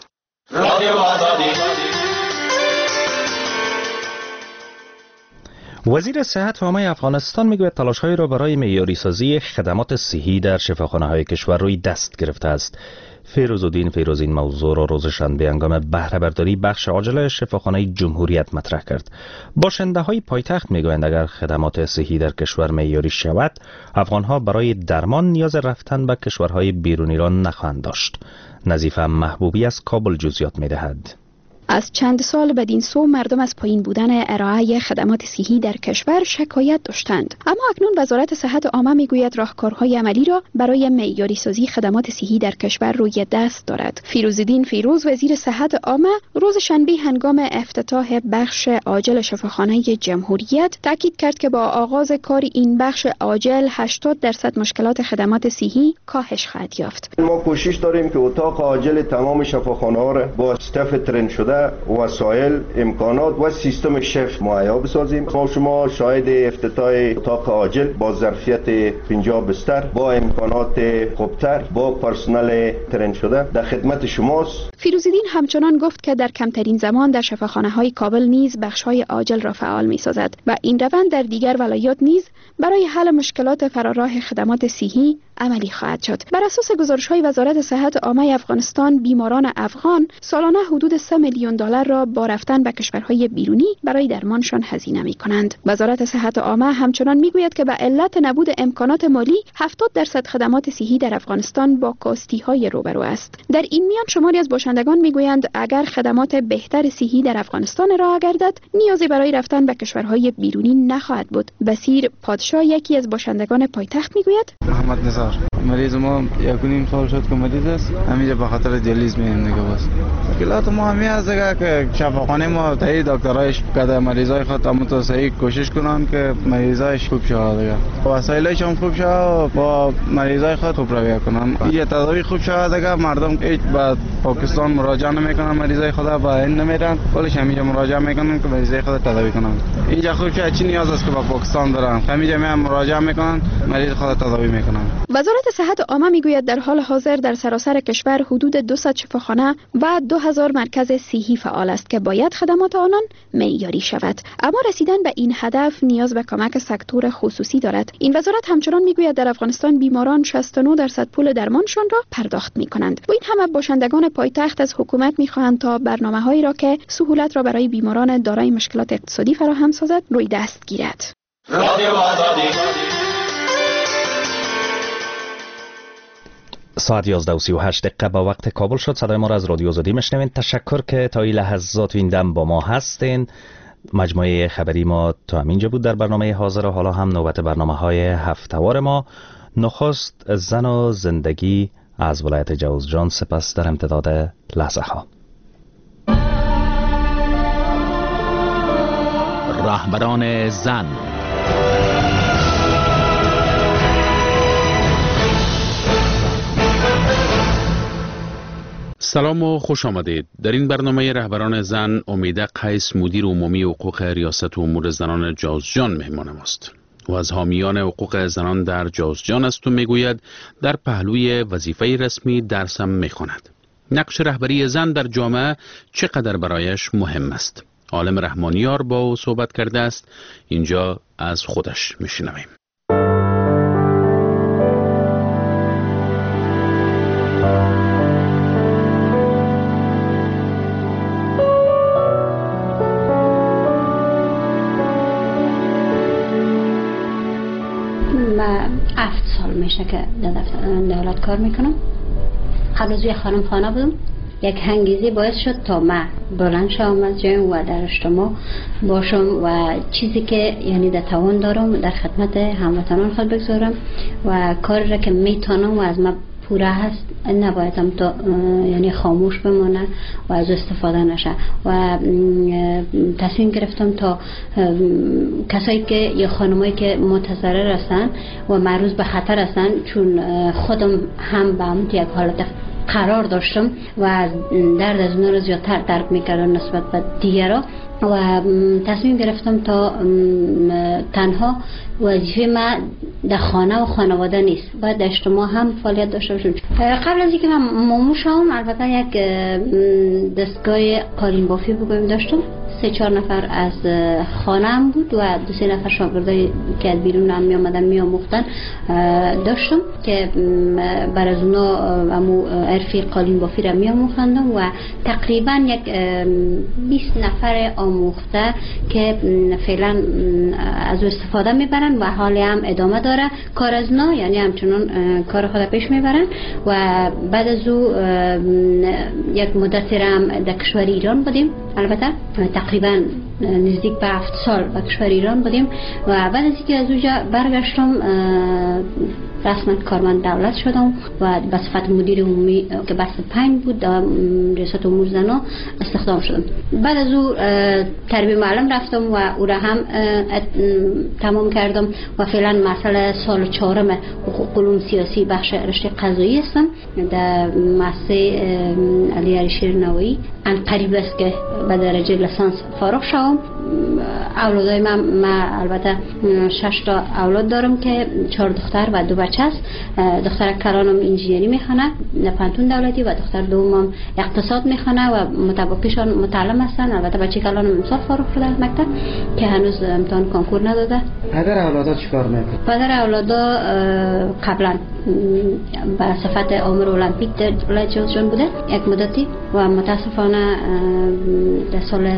وزیر صحت فامی افغانستان میگوید تلاش‌هایی را برای معیاری سازی خدمات صحی در شفاخانه‌های کشور روی دست گرفته است. فیروزالدین فیروزی این موضوع را روز شنبه هنگام بهره برداری بخش عاجل شفاخانه جمهوریت مطرح کرد. باشنده‌های پایتخت میگویند اگر خدمات صحی در کشور معیاری شود، افغان‌ها برای درمان نیاز رفتن به کشورهای بیرونی را نخواهند داشت. نظیفه محبوبی از کابل جزئیات می‌دهد. از چند سال بدین سو مردم از پایین بودن ارائه خدمات صحی در کشور شکایت داشتند، اما اکنون وزارت صحت عامه میگوید راهکارهای عملی را برای معیاری سازی خدمات صحی در کشور روی دست دارد. فیروزالدین فیروز وزیر صحت عامه روز شنبه هنگام افتتاح بخش عاجل شفاخانه جمهوریت تاکید کرد که با آغاز کار این بخش عاجل 80% مشکلات خدمات صحی کاهش خواهد یافت. ما کوشش داریم که اتاق عاجل تمام شفاخانه‌ها را با استاف ترین شده، وسایل، امکانات و سیستم شف مهیا بسازیم. ما شما شاهد افتتاح اتاق عاجل با ظرفیت 50 بستر با امکانات خوبتر با پرسنل ترین شده در خدمت شماست. فیروزالدین همچنان گفت که در کمترین زمان در شفاخانه‌های کابل نیز بخش‌های عاجل را فعال می‌سازد و این روند در دیگر ولایات نیز برای حل مشکلات فراراه خدمات صحی عملی خواهد شد. بر اساس گزارش‌های وزارت صحت عامه افغانستان، بیماران افغان سالانه حدود 3 میلیون دلار را با رفتن به کشورهای بیرونی برای درمانشان هزینه می‌کنند. وزارت صحت عامه همچنان می‌گوید که به علت نبود امکانات مالی 70% خدمات صحی در افغانستان با کاستی‌های روبرو است. در این میان شماری از باشندگان می‌گویند اگر خدمات بهتر صحی در افغانستان ارائه گردد، نیازی برای رفتن به کشورهای بیرونی نخواهد بود. بصیر پادشاه یکی از باشندگان پایتخت می‌گوید محمد نزار مریض ما 1.5 سال شد که مریض است، همینجا به خاطر دیالیز میایم دیگه. بس مشکلات ما همین است که شفاخانه ما تایی دکترایش کده مریضای خود تا صحیح کوشش کنن که مریضایش خوب شود دیگه، وسایلش هم خوب شود، با مریضای خود خوب رویه کنن. یه تداوی خوب شود دیگه، مردم هیچ به پاکستان مراجعه نمیکنن، مریضای خود با این نمیرن، کلش همینجا مراجعه میکنن که مریضای خود تداوی کنن. اینجا خوب شد، چی نیاز است که با پاکستان برن، همینجا میام مراجعه میکنن، مریض خود تداوی میکنن. وزارت صحت عامه میگوید در حال حاضر در سراسر کشور حدود 200 شفاخانه و 2000 مرکز صحی فعال است که باید خدمات آنان معیاری شود، اما رسیدن به این هدف نیاز به کمک سکتور خصوصی دارد. این وزارت همچنان میگوید در افغانستان بیماران 69% پول درمانشان را پرداخت میکنند. و این همه باشندگان پایتخت از حکومت میخواهند تا برنامه‌هایی را که سهولت را برای بیماران دارای مشکلات اقتصادی فراهم سازد روی دست گیرد. ساعت 11:38 با وقت کابل شد. صدای ما را از رادیو آزادی میشنوین. تشکر که تا این لحظات و این دم با ما هستین. مجموعه خبری ما تا همینجا بود در برنامه حاضر و حالا هم نوبت برنامه‌های هفته‌وار ما. نخست زن و زندگی از ولایت جوزجان، سپس در امتداد لحظه ها رهبران زن. سلام و خوش آمدید. در این برنامه رهبران زن امیده قیس مدیر عمومی حقوق ریاست امور زنان جوزجان مهمان ماست و از حامیان حقوق زنان در جوزجان است و میگوید در پهلوی وظیفه رسمی درسم میخواند. نقش رهبری زن در جامعه چقدر برایش مهم است. عالم رحمانیار با او صحبت کرده است. اینجا از خودش میشنویم. من 7 سال میشه که در دفتر دولت کار میکنم. قبل از یه خانم خانه بودم. یک هنگیزی باعث شد تا من بلند شوم از جایم و در اجتماع باشم و چیزی که یعنی در توان دارم در خدمت هموطنان خود بگذارم و کاری را که میتونم و از من پوره هست نبایدم تا یعنی خاموش بمانه و از استفاده نشه و تصمیم گرفتم تا کسایی که یا خانمایی که متضرر هستن و معرض به خطر هستن، چون خودم هم به همون یک حالت قرار داشتم و درد از اونا رو زیادتر درک میکردم نسبت به دیگران و تصمیم گرفتم تا تنها وظیفه ما در خانه و خانواده نیست، باید در اجتماع هم فعالیت داشته باشم. قبل از اینکه من مامو شوم البته یک دستگاه قالین بافی بگویم داشتم. 3-4 نفر از خانه هم بود و 2-3 نفر شاگردای که از بیرون هم می آمدن می آموختن داشتم که بر از اونا عرفی قالین بافی را می آموختندم و تقریبا یک 20 نفر آموخته که فعلا از او استفاده میبرن و حالی هم ادامه داره کار از اونا، یعنی همچنان کار خود پیش میبرن و بعد از او یک مدتی را هم در کشور ایران بودیم. البته تقریبا نزدیک به 7 سال به کشور ایران بودیم و بعد از اینکه از اونجا برگشتم رسما کارمند دولت شدم و به صفت مدیر عمومی که بس 5 بود در ریاست امور زنان استخدام شدم. بعد از او تربیه معلم رفتم و او را هم تمام کردم و فعلا مسئله سال 4 حقوق علوم سیاسی بخش رشته قضایی هستم در مؤسسه علی عریشیر نوایی. ان قریب است که به درجه لیسانس فارغ شوم. اولادای من البته 6 تا اولاد دارم که 4 دختر و 2 بچه است. دختر کلانم انجینری میخونه در پانتون دولتی و دختر دومم اقتصاد میخونه و متبقیشان متعلم هستن. البته بچه کلانم امسال فارغ شده از مکتب که هنوز امتحان کنکور نداده. پدر اولادا چیکار میکنه؟ پدر اولادا قبلا به صفت آمر المپیک در ولایت جوزجان بوده یک مدتی و متاسفانه در سال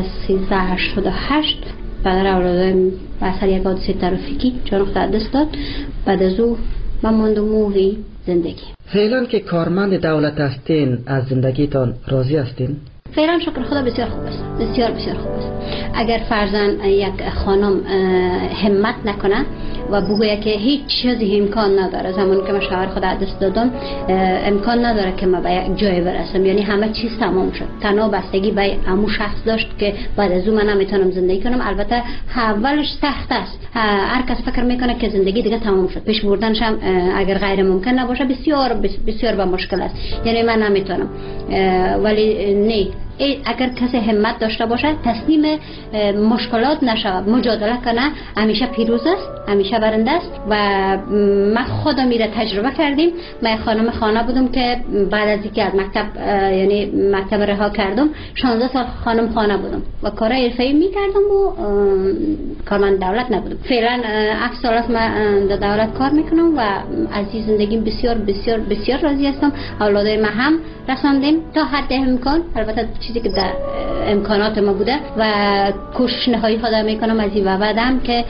1388 پدر اولادایم به اثر یک حادثه ترافیکی جان خود دست داد. بعد از او من ماندم موهی زندگی. فعلا که کارمند دولت هستین از زندگیتان راضی هستین؟ فعلا شکر خدا بسیار خوب است، بسیار بسیار خوب است. اگر فرضاً یک خانم همت نکنه و بگوید که هیچ چیزی امکان نداره، زمانی که من شوهر خود دست دادم امکان نداره که من به یک جای برسم، یعنی همه چیز تمام شد. تنها بستگی به امو شخص داشت که بعد از اون من نمیتونم زندگی کنم. البته اولش سخت است، هر کس فکر میکنه که زندگی دیگه تمام شد، پیش بردنش هم اگر غیر ممکن نباشه بسیار بسیار با مشکل است، یعنی من نمیتونم. ولی نه، اگر کسی همت داشته باشه تسلیم مشکلات نشود، مجادله کنه، همیشه پیروز است، همیشه برنده است. و من خودم میره تجربه کردیم. من خانم خانه بودم که بعد از اینکه از مکتب یعنی مکتب رها کردم 16 سال خانم خانه بودم و کار حرفه‌ای میکردم و کارمند دولت نبودم. فعلا 7 سال است من در دولت کار میکنم و از این زندگیم بسیار بسیار بسیار راضی هستم. اولادای من هم رساندیم تا حد امکان، البته چیزی که در امکانات ما بوده و کوشش نهایی خودم میکنم از این و بعدم که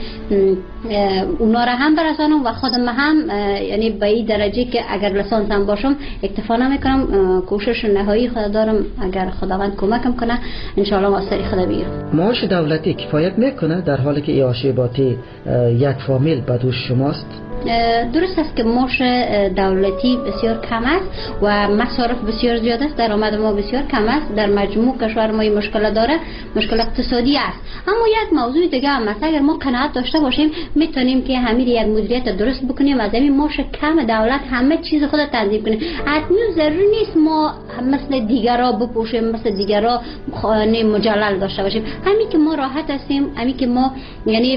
اونا را هم برسانم و خودم هم، یعنی به این درجه که اگر لیسانسم باشم اکتفا نمیکنم. کوشش نهایی خود دارم، اگر خداوند کمکم کنه ان شاء الله مستری خدا بگیرم. معاش دولتی کفایت میکنه در حالی که ایاشیباتی یک فامیل به دوش شماست؟ درست است که معاش دولتی بسیار کم است و مصارف بسیار زیاد است، درآمد ما بسیار کم است. در مجموع کشور ما این مشکل داره، مشکل اقتصادی است. اما یک موضوع دیگه هم است، اگر ما قناعت داشته باشیم میتونیم که همین یک مدیریت درست بکنیم، از همین معاش کم دولت همه چیز خود تنظیم کنیم. حتما ضروری نیست ما مثل دیگرا بپوشیم، مثل دیگرا خانه مجلل داشته باشیم. همین که ما راحت هستیم، همین که ما یعنی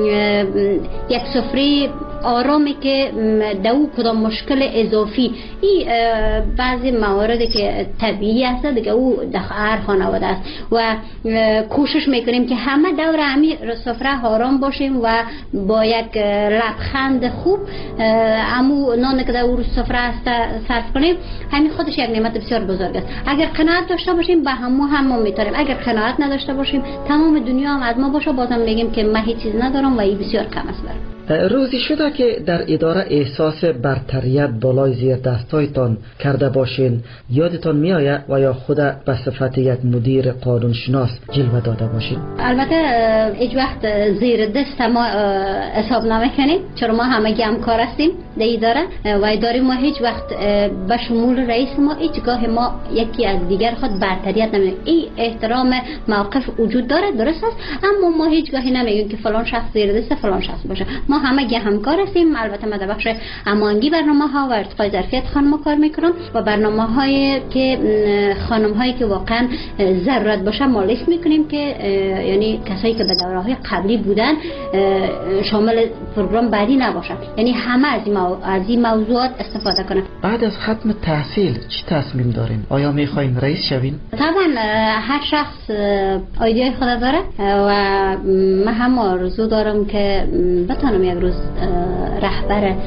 یک سفره آرامی که دو کدام مشکل اضافی این بعضی مواردی که طبیعی است دیگه او در هر خانواده است و کوشش میکنیم که همه دور همین سفره آرام باشیم و با یک لبخند خوب همو نان که در او سفره است صرف کنیم. همین خودش یک نعمت بسیار بزرگ است. اگر قناعت داشته باشیم به همون میتونیم، اگر قناعت نداشته باشیم تمام دنیا هم از ما باشه بازم میگیم که من هیچ چیز ندارم و این بسیار کم است برام. روزی شده که در اداره احساس برتریت بالای زیر دستایتان کرده باشین، یادتان میآید و یا خود به صفت یک مدیر قانونشناس جلوه داده باشین؟ البته هیچ وقت زیر دست ما حساب نمیکنیم، چرا ما همگی همکار هستیم در اداره و اداره ما هیچ وقت به شمول رئیس ما هیچگاه ما یکی از دیگر خود برتریت نمیکنیم. این احترام موقف وجود داره، درست است، اما ما هیچگاهی نمیگیم که فلان شخص زیر دست فلان شخص باشه. ما ما همگی همکار هستیم. البته من در بخش امانگی برنامه‌ها و ارتقای ظرفیت خانم‌ها کار میکنم و برنامه‌هایی که خانم‌هایی که واقعا ضرورت باشه ما لیست میکنیم که یعنی کسایی که به دوره‌های قبلی بودن شامل پروگرام بعدی نباشن، یعنی همه از این موضوعات استفاده کنن. بعد از ختم تحصیل چی تصمیم دارین؟ آیا میخواین رئیس شوین؟ طبعا هر شخص ایده خود داره و من هم آرزو دارم که بتونم یک روز رهبر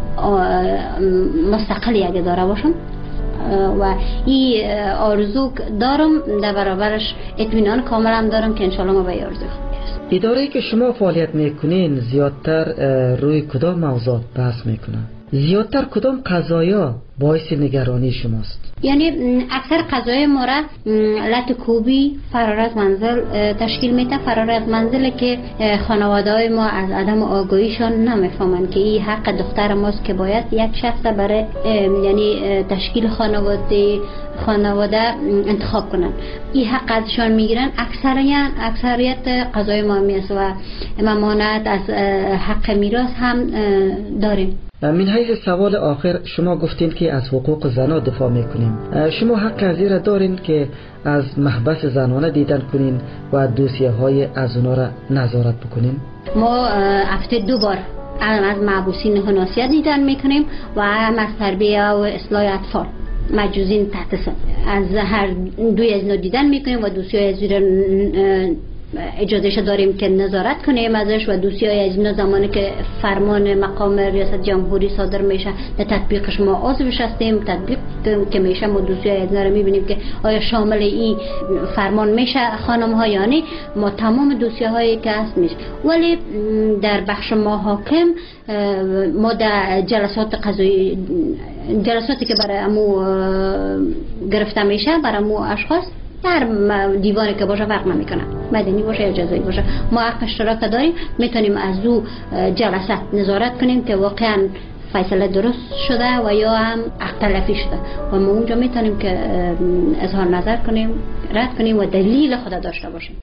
مستقل یک اداره باشم و این آرزو دارم، در برابرش اطمینان کاملا دارم که انشالله ما به این آرزو خواهیم رسید. اداره‌ای که شما فعالیت میکنین زیادتر روی کدام موضوعات بحث میکنن؟ زیادتر کدام قضایا باعث نگرانی شماست؟ یعنی اکثر قضایا ما را لط کوبی، فرار از منزل تشکیل میده. فرار از منزل که خانواده‌های ما از عدم آگاهیشان نمیفهمن که این حق دختر ماست که باید یک شخص برای یعنی تشکیل خانواده انتخاب کنن. این حق ازشان میگیرن. اکثریت قضای ما میست و ممانعت از حق میراث هم داریم. من حیث سوال آخر، شما گفتین که از حقوق زنان دفاع میکنیم. شما حق از این را دارین که از محبس زنانه دیدن کنین و دوسیه های از اونا را نظارت بکنین؟ ما هفته 2 بار از محبوسین حناسیت دیدن میکنیم و هم از تربیه و اصلاح اطفال مجوزین تحت سن. از هر دوی از اینا دیدن میکنیم و دوسیه از اینا اجازهش داریم که نظارت کنیم ازش و دوسیای از اینا زمانی که فرمان مقام ریاست جمهوری صادر میشه در تطبیقش ما عضوش هستیم. تطبیق که میشه ما دوسیای از اینا رو میبینیم که آیا شامل این فرمان میشه خانم ها یا نه. ما تمام دوسیه‌هایی که هست میشه، ولی در بخش ما حاکم ما در جلسات قضایی، جلساتی که برای امو گرفته میشه برای امو اشخاص در دیوانی که باشه فرق نمیکنه، مدنی باشه یا جزایی باشه، ما حق اشتراک داریم. میتونیم از او جلسات نظارت کنیم که واقعا فیصله درست شده و یا هم حق تلفی شده و ما اونجا میتونیم که اظهار نظر کنیم، رد کنیم و دلیل خود داشته باشیم.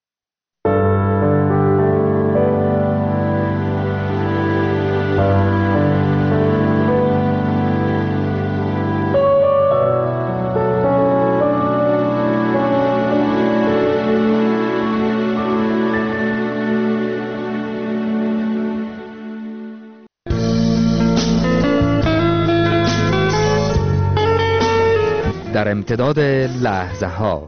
در امتداد لحظه ها،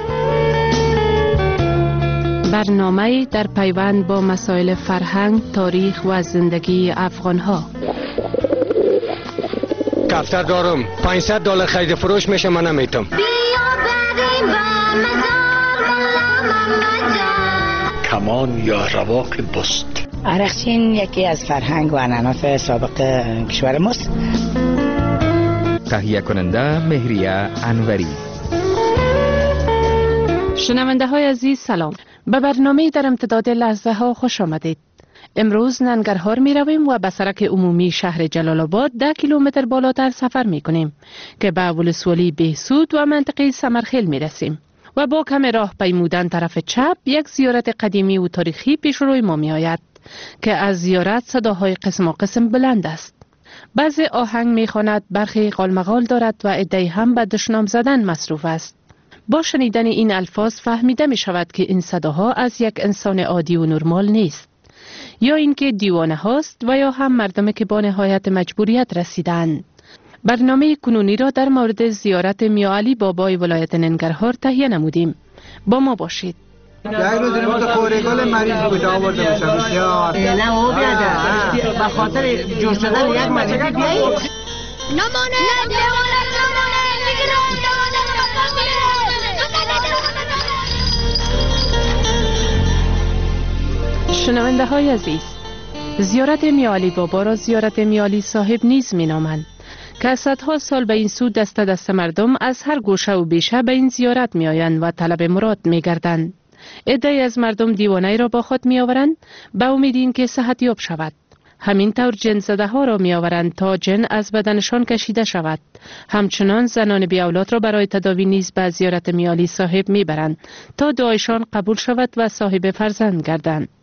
برنامه در پیوند با مسائل فرهنگ، تاریخ و زندگی افغان ها. کفتر دارم $500 خرید فروش میشه، من نمیتونم. کمان یا رواق بست. عرقچین یکی از فرهنگ و عنعنات سابق کشور ماست. تهیه کننده مهریه انوری. شنونده های عزیز سلام، به برنامه در امتداد لحظه ها خوش آمدید. امروز ننگرهار می رویم و به سرک عمومی شهر جلال آباد 10 کیلومتر بالاتر سفر می کنیم که به ولسوالی بهسود و منطقه سمرخیل می رسیم و با کم راه پیمودن طرف چپ یک زیارت قدیمی و تاریخی پیش روی ما می آید که از زیارت صداهای قسم و قسم بلند است. بعضی آهنگ میخواند، برخی قالمقال دارد و عده‌ای هم به دشنام زدن مصروف است. با شنیدن این الفاظ فهمیده می شود که این صداها از یک انسان عادی و نرمال نیست، یا اینکه دیوانه هاست و یا هم مردمی که با نهایت مجبوریت رسیدند. برنامه کنونی را در مورد زیارت میا علی بابای ولایت ننگرهار تهیه نمودیم. با ما باشید. یک روز دیگه تو خورگل مریض کجا آورده باشم بسیار نه او بیاده به خاطر جور شدن یک مریضی بیایی نمونه شنونده های عزیز، زیارت میا علی بابا را زیارت میا علی صاحب نیز می نامند که صدها سال به این سو دست مردم از هر گوشه و بیشه به این زیارت می آیند و طلب مراد می گردند. عده‌ای از مردم دیوانه را با خود می آورند به امید این که صحت یاب شود. همین طور جن زده ها را می آورند تا جن از بدنشان کشیده شود. همچنان زنان بی اولاد را برای تداوی نیز به زیارت میا علی صاحب می برند تا دعایشان قبول شود و صاحب فرزند گردند.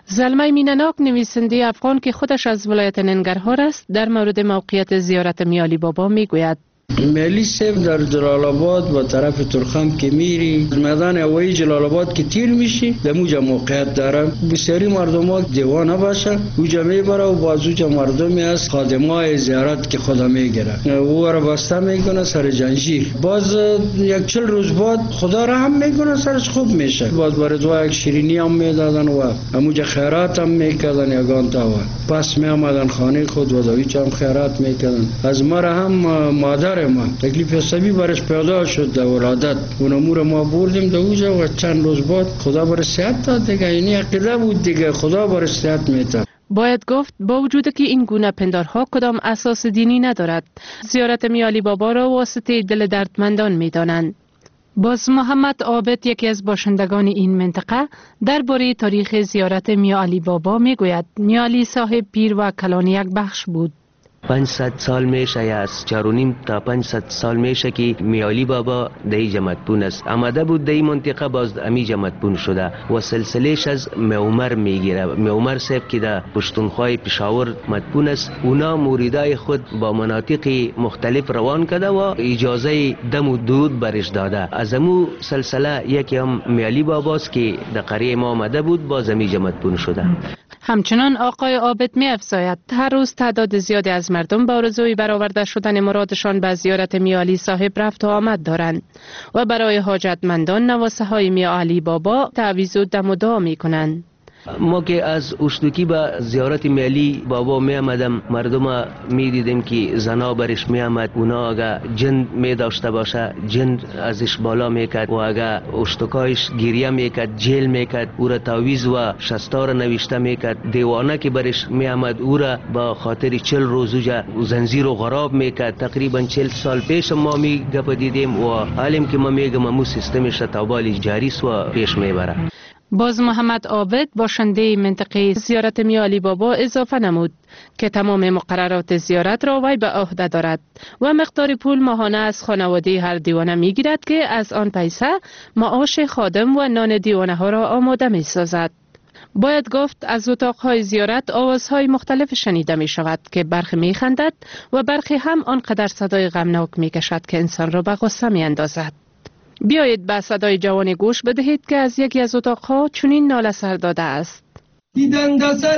زلمه مینناک نویسنده افغان که خودش از ولایت ننگرهار است در مورد موقعیت زیارت میالی بابا میگوید: میالی صاحب در جلال آباد و طرف ترخم که میری میدان هوایی جلال آباد که تیر میشی در موجه موقعیت داره. بسیاری مردم ها دیوانه باشه اوجا میبره و بازوجا مردمی است خادمای زیارت که خدا میگیره او را بسته میکنه سر جنجیر. باز یک 40 روز بعد خدا را هم میکنه سرش خوب میشه. باز بردوا یک شیرینی هم میدادن و اموجا خیرات هم میکردن یگان تا و پس میامدن خانه خود و دویچ هم خیرات میکردن. از ما را هم مادر ما تکلیف حسابی برش پیدا شد در ولادت اون امور ما بردیم در اوجا و چند روز بعد خدا برش صحت داد دیگه. یعنی عقیده بود دیگه خدا برش صحت میده. باید گفت با وجود که این گونه پندارها کدام اساس دینی ندارد، زیارت میالی بابا را واسطه دل دردمندان میدانند. باز محمد عابد یکی از باشندگان این منطقه درباره تاریخ زیارت میالی بابا میگوید: میالی صاحب پیر و کلان یک بخش بود. 500 سال میشه یا از 4.5 تا 500 سال میشه که میالی بابا در اینجا مدفون است. آمده بود در این منطقه باز امیجا مدفون شده و سلسلهش از میعمر میگیره. میعمر صاحب که در پشتونخوای پشاور مدفون است. اونا موریدای خود با مناطق مختلف روان کرده و اجازه دم و درود برش داده. از امو سلسله یکی هم میالی باباست که در قریه ما آمده بود باز امیجا مدفون شده. همچنان آقای عابد می افزاید هر روز تعداد زیادی از مردم با آرزوی برآورده شدن مرادشان به زیارت میالی صاحب رفت و آمد دارند و برای حاجتمندان نواسه های میالی بابا تعویض و دم و دعا می کنند. ما که از اشتوکی به زیارت میالی بابا می آمدم مردم می دیدیم که زنا برش می آمد. اونا اگه جن می داشته باشه جن ازش بالا می کد و اگه اشتوکایش گریه می کد جیل می کد او را تعویض و شستار نوشته می کد. دیوانه که برش می آمد او را با خاطر 40 روزوجه زنجیر و غراب می کد. تقریبا 40 سال پیش ما می گپ دیدیم و حالیم که ما میگم امو سیستمش تابالی جاری و پیش می بره. باز محمد عابد باشنده منطقه زیارت میالی بابا اضافه نمود که تمام مقررات زیارت را وی به عهده دارد و مقدار پول ماهانه از خانواده هر دیوانه می گیرد که از آن پیسه معاش خادم و نان دیوانه ها را آماده می سازد. باید گفت از اتاقهای زیارت آوازهای مختلف شنیده می شود که برخی می خندد و برخی هم آنقدر صدای غمناک می کشد که انسان را به غصه می اندازد. بیایید به صدای جوان گوش بدهید که از یکی از اتاقها چنین ناله سر داده است: دیدن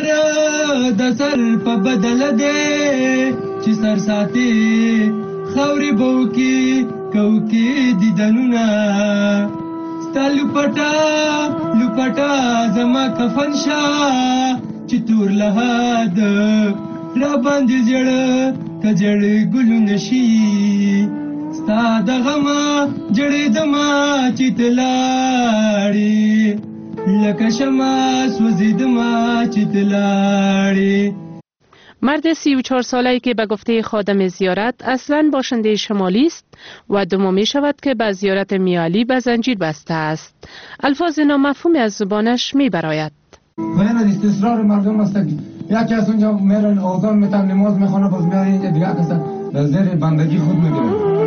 د سر په بدل ده چې سر ساتي خوري بو کې کوکي دیدنونه ستالو پټا زما کفن شاه چې تور لهاد را باندې جړ کجړ ګلونه شي ستا د غما جړې دما چې تلاړي لکه شمع سوزیدما چې تلاړي. مرد 34 ساله‌ای که به گفته خادم زیارت اصلاً باشنده شمالی است و دوم می شود که به زیارت میالی به زنجیر بسته است. الفاظ نامفهومی از زبانش می براید. باید استثرار مردم است. یکی از اونجا میرن آذان میتن نماز میخونه باز میاد اینجا دیگه کسا در زیر بندگی خود میگیرن.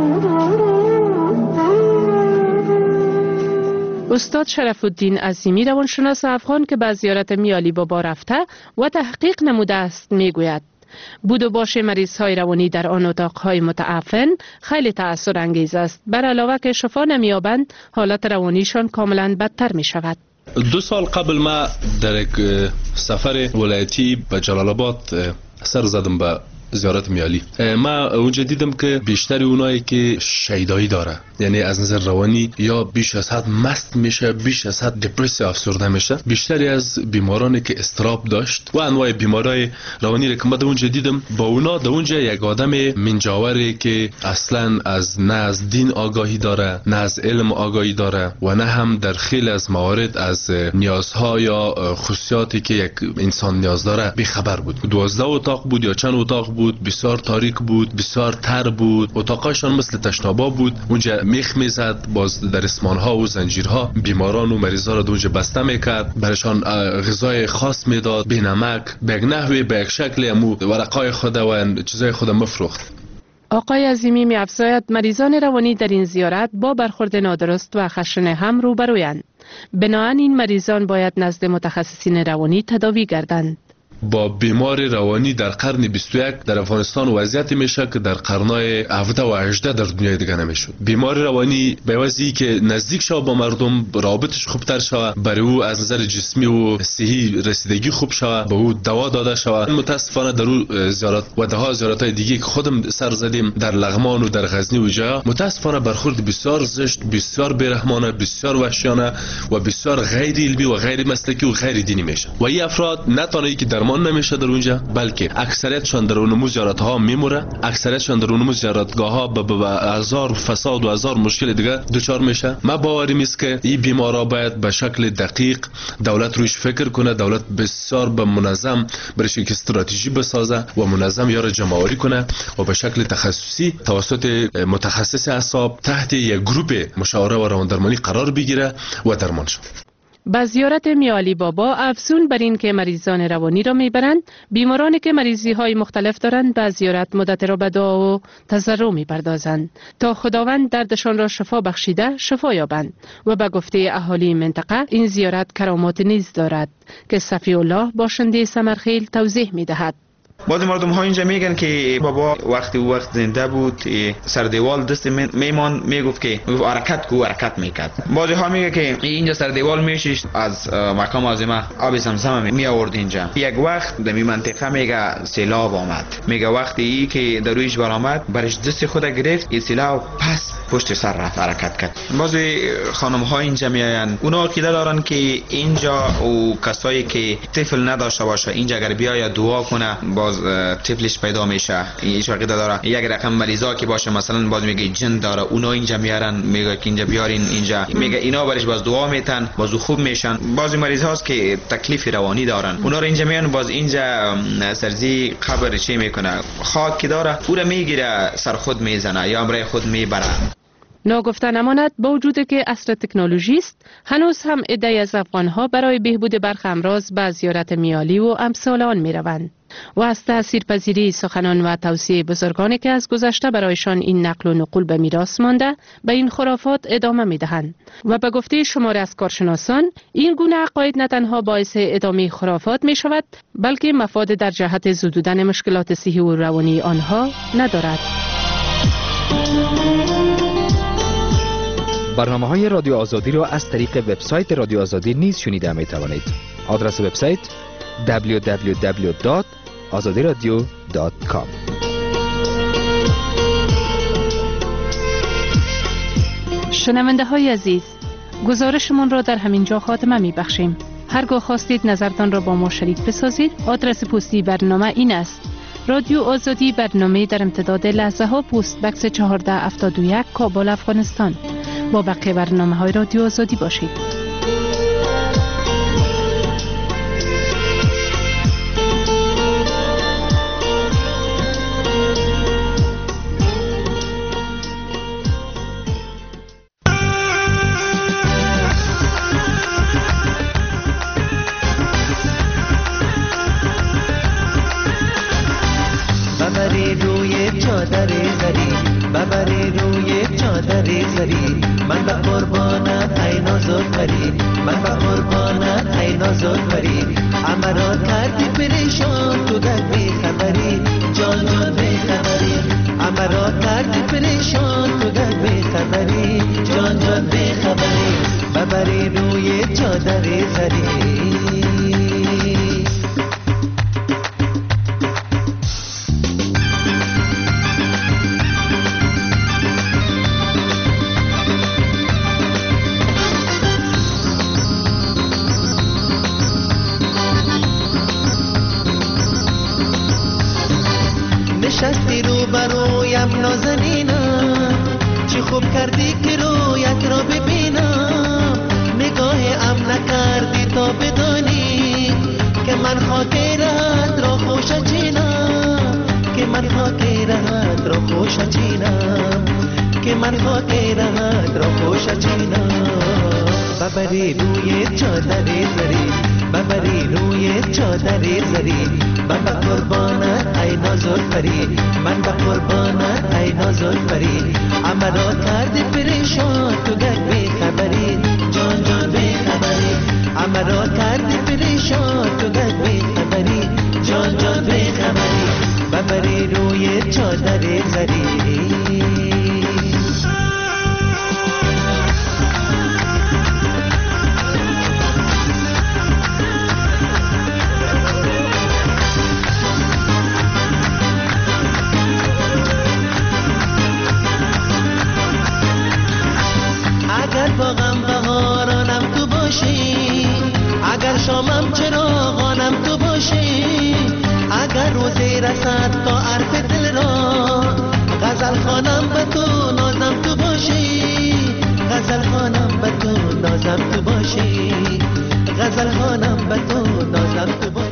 استاد شرف الدین عظیمی روانشناس افغان که به زیارت میالی بابا رفته و تحقیق نموده است میگوید بود و باش مریض های روانی در آن اتاقهای متعفن خیلی تأثیر انگیز است. بر علاوه که شفا نمیابند حالت روانیشان کاملا بدتر می شود. 2 سال قبل ما در یک سفر ولایتی به جلال آباد سر زدم به زیارت میالی. ما اونجا دیدم که بیشتر اونایی که شیدایی داره یعنی از نظر روانی یا بیش از حد مست میشه بیش از حد دپرسی افسرده میشه. بیشتری از بیمارانی که اضطراب داشت و انواع بیمارای روانی که ما در اونجا دیدم با اونا در اونجا یک آدم منجاوری که اصلا نه از دین آگاهی داره نه از علم آگاهی داره و نه هم در خیلی از موارد از نیازها یا خصوصیاتی که یک انسان نیاز داره بیخبر بود. 12 اتاق بود یا چند اتاق بود، بسیار تاریک بود، بسیار تر بود، اتاقایشان مثل تشنابا بود. اونجا میخ میزد، باز در اسمانها و زنجیرها بیماران و مریضا را اونجا بسته میکرد، برشان غذای خاص میداد، بی نمک، به یک نحوی به یک شکل امو ورقای خود و چیزای خود مفروخت. آقای عظیمی می افزاید مریضان روانی در این زیارت با برخورد نادرست و خشن هم روبرویند بنابراین این مریضان باید نزد متخصصین روانی تداوی گردند. با بیمار روانی در قرن 21 در افغانستان وضعیت میشه که در قرنهای 17 و 18 در دنیای دیگه نمیشد. بیمار روانی به واسطه که نزدیک شو با مردم، رابطش خوبتر شود، برای او از نظر جسمی و صحی رسیدگی خوب شود، به او دوا داده شود. متاسفانه در او زیارت و ده ها زیارت‌های دیگه که خودم سر زدیم در لغمان و در غزنی و جا، متاسفانه برخورد بسیار زشت، بسیار بی‌رحمانه، بسیار وحشیانه و بسیار غیر علمی و غیر مسلکی و غیر دینی میشه. و این افراد نه تنها که درمان نمیشه در اونجا، بلکه اکثریتشان در اونمو زیارت‌ها میموره، اکثریتشان در اونمو زیارتگاه‌ها به هزار فساد و هزار مشکل دیگه دچار میشه. ما باوریم است که این بیمارا باید به شکل دقیق دولت روش فکر کنه، دولت بسیار به منظم برش یک استراتژی بسازه و منظم یاره جمع‌آوری کنه و به شکل تخصصی توسط متخصص اعصاب تحت یک گروه مشاوره و رواندرمانی قرار بگیره و درمان شه. با زیارت میالی بابا افزون بر این که مریضان روانی را میبرند، بیمارانی که مریضی های مختلف دارند به زیارت مدت را به دعا و تضرع میپردازند تا خداوند دردشان را شفا بخشیده شفا یابند. و به گفته اهالی منطقه این زیارت کرامات نیز دارد که صفی الله باشنده سمرخیل توضیح میدهد. بعضی مردم ها اینجا میگن که بابا وقت زنده بود سر دیوال دست میمان میگفت که حرکت کو حرکت میکرد. بعضی ها میگه که اینجا سر دیوال میشیش از مقام عظیمه آب زمزم می آورد اینجا. یک وقت در این منطقه میگه سیلاب آمد، میگه وقتی که در رویش برآمد برش دست خود گرفت، این سیلاب پس پشت سر رفت حرکت کرد. بعضی خانم ها اینجا میاین، اونا عقیده دارن که اینجا او کسایی که طفل نداشته باشه اینجا اگر بیاید دعا کنه باز طفلش پیدا میشه. این عقیده داره. یک رقم مریضا که باشه مثلا باز میگه جن داره، اونا اینجا میارن، میگه که اینجا بیارین اینجا، میگه اینا برش باز دعا میتن باز خوب میشن. بعضی مریض هاست که تکلیف روانی دارن، اونا رو اینجا میان باز اینجا سرزی قبر چی میکنه، خاک که داره او رو میگیره سر خود میزنه یا امرای خود میبره. ناگفته نماند با وجود که عصر تکنولوژی است، هنوز هم عده‌ای از افغان‌ها برای بهبود برخ امراض به زیارت میالی و امثال آن میروند و از تاثیرپذیری سخنان و توصیه بزرگانی که از گذشته برایشان این نقل و نقول به میراث مانده به این خرافات ادامه میدهند. و به گفته شمار از کارشناسان این گونه عقاید نه تنها باعث ادامه خرافات می شود بلکه مفاد در جهت زدودن مشکلات صحی و روانی آنها ندارد. برنامه‌های رادیو آزادی را از طریق وبسایت رادیو آزادی نیز شنیده می توانید. آدرس وبسایت www.azadiradio.com. شنونده های عزیز، گزارشمون را در همین جا خاتمه می بخشیم. هرگاه خواستید نظرتان را با ما شریک بسازید، آدرس پستی برنامه این است: رادیو آزادی، برنامه در امتداد لحظه ها، پست بکس 1471 کابل، افغانستان. با بقیه برنامه های رادیو آزادی باشید. ببری روی چادر زری، من به قربانت ای نازک پری، من به قربانت ای نازک پری. امرا کردی پریشان تو در بی خبری، جان جان بی خبری. امرا کردی پریشان تو در بی خبری، جان جان بی خبری. ببری روی چادر زری. نشستی رو برویم نازنینم، چی خوب کردی که رویت را ببینم. نگاه ام نکردی تا بدانی که من خاطرت را خوش چینم، که من خاطرت را خوش چینم، که من خاطرت را خوش چینم. ببری روی چادر زری، ببری روی چادر زری. من به قربانت ای نازک پری، من به قربانت ای نازک پری. امرا کردی پریشان تو گر بی خبری، جان جان بی همه را کردی پریشان تو گه بی خبری جان جان بی خبری ببری روی چادر زری اگر باغم بهارانم تو باشی اگر شامم چراغانم تو باشی اگر روزی رسد تا عرف دل را غزل خانم به تو نازم تو باشی غزل خانم به تو نازم تو باشی غزل خانم به تو نازم تو باشی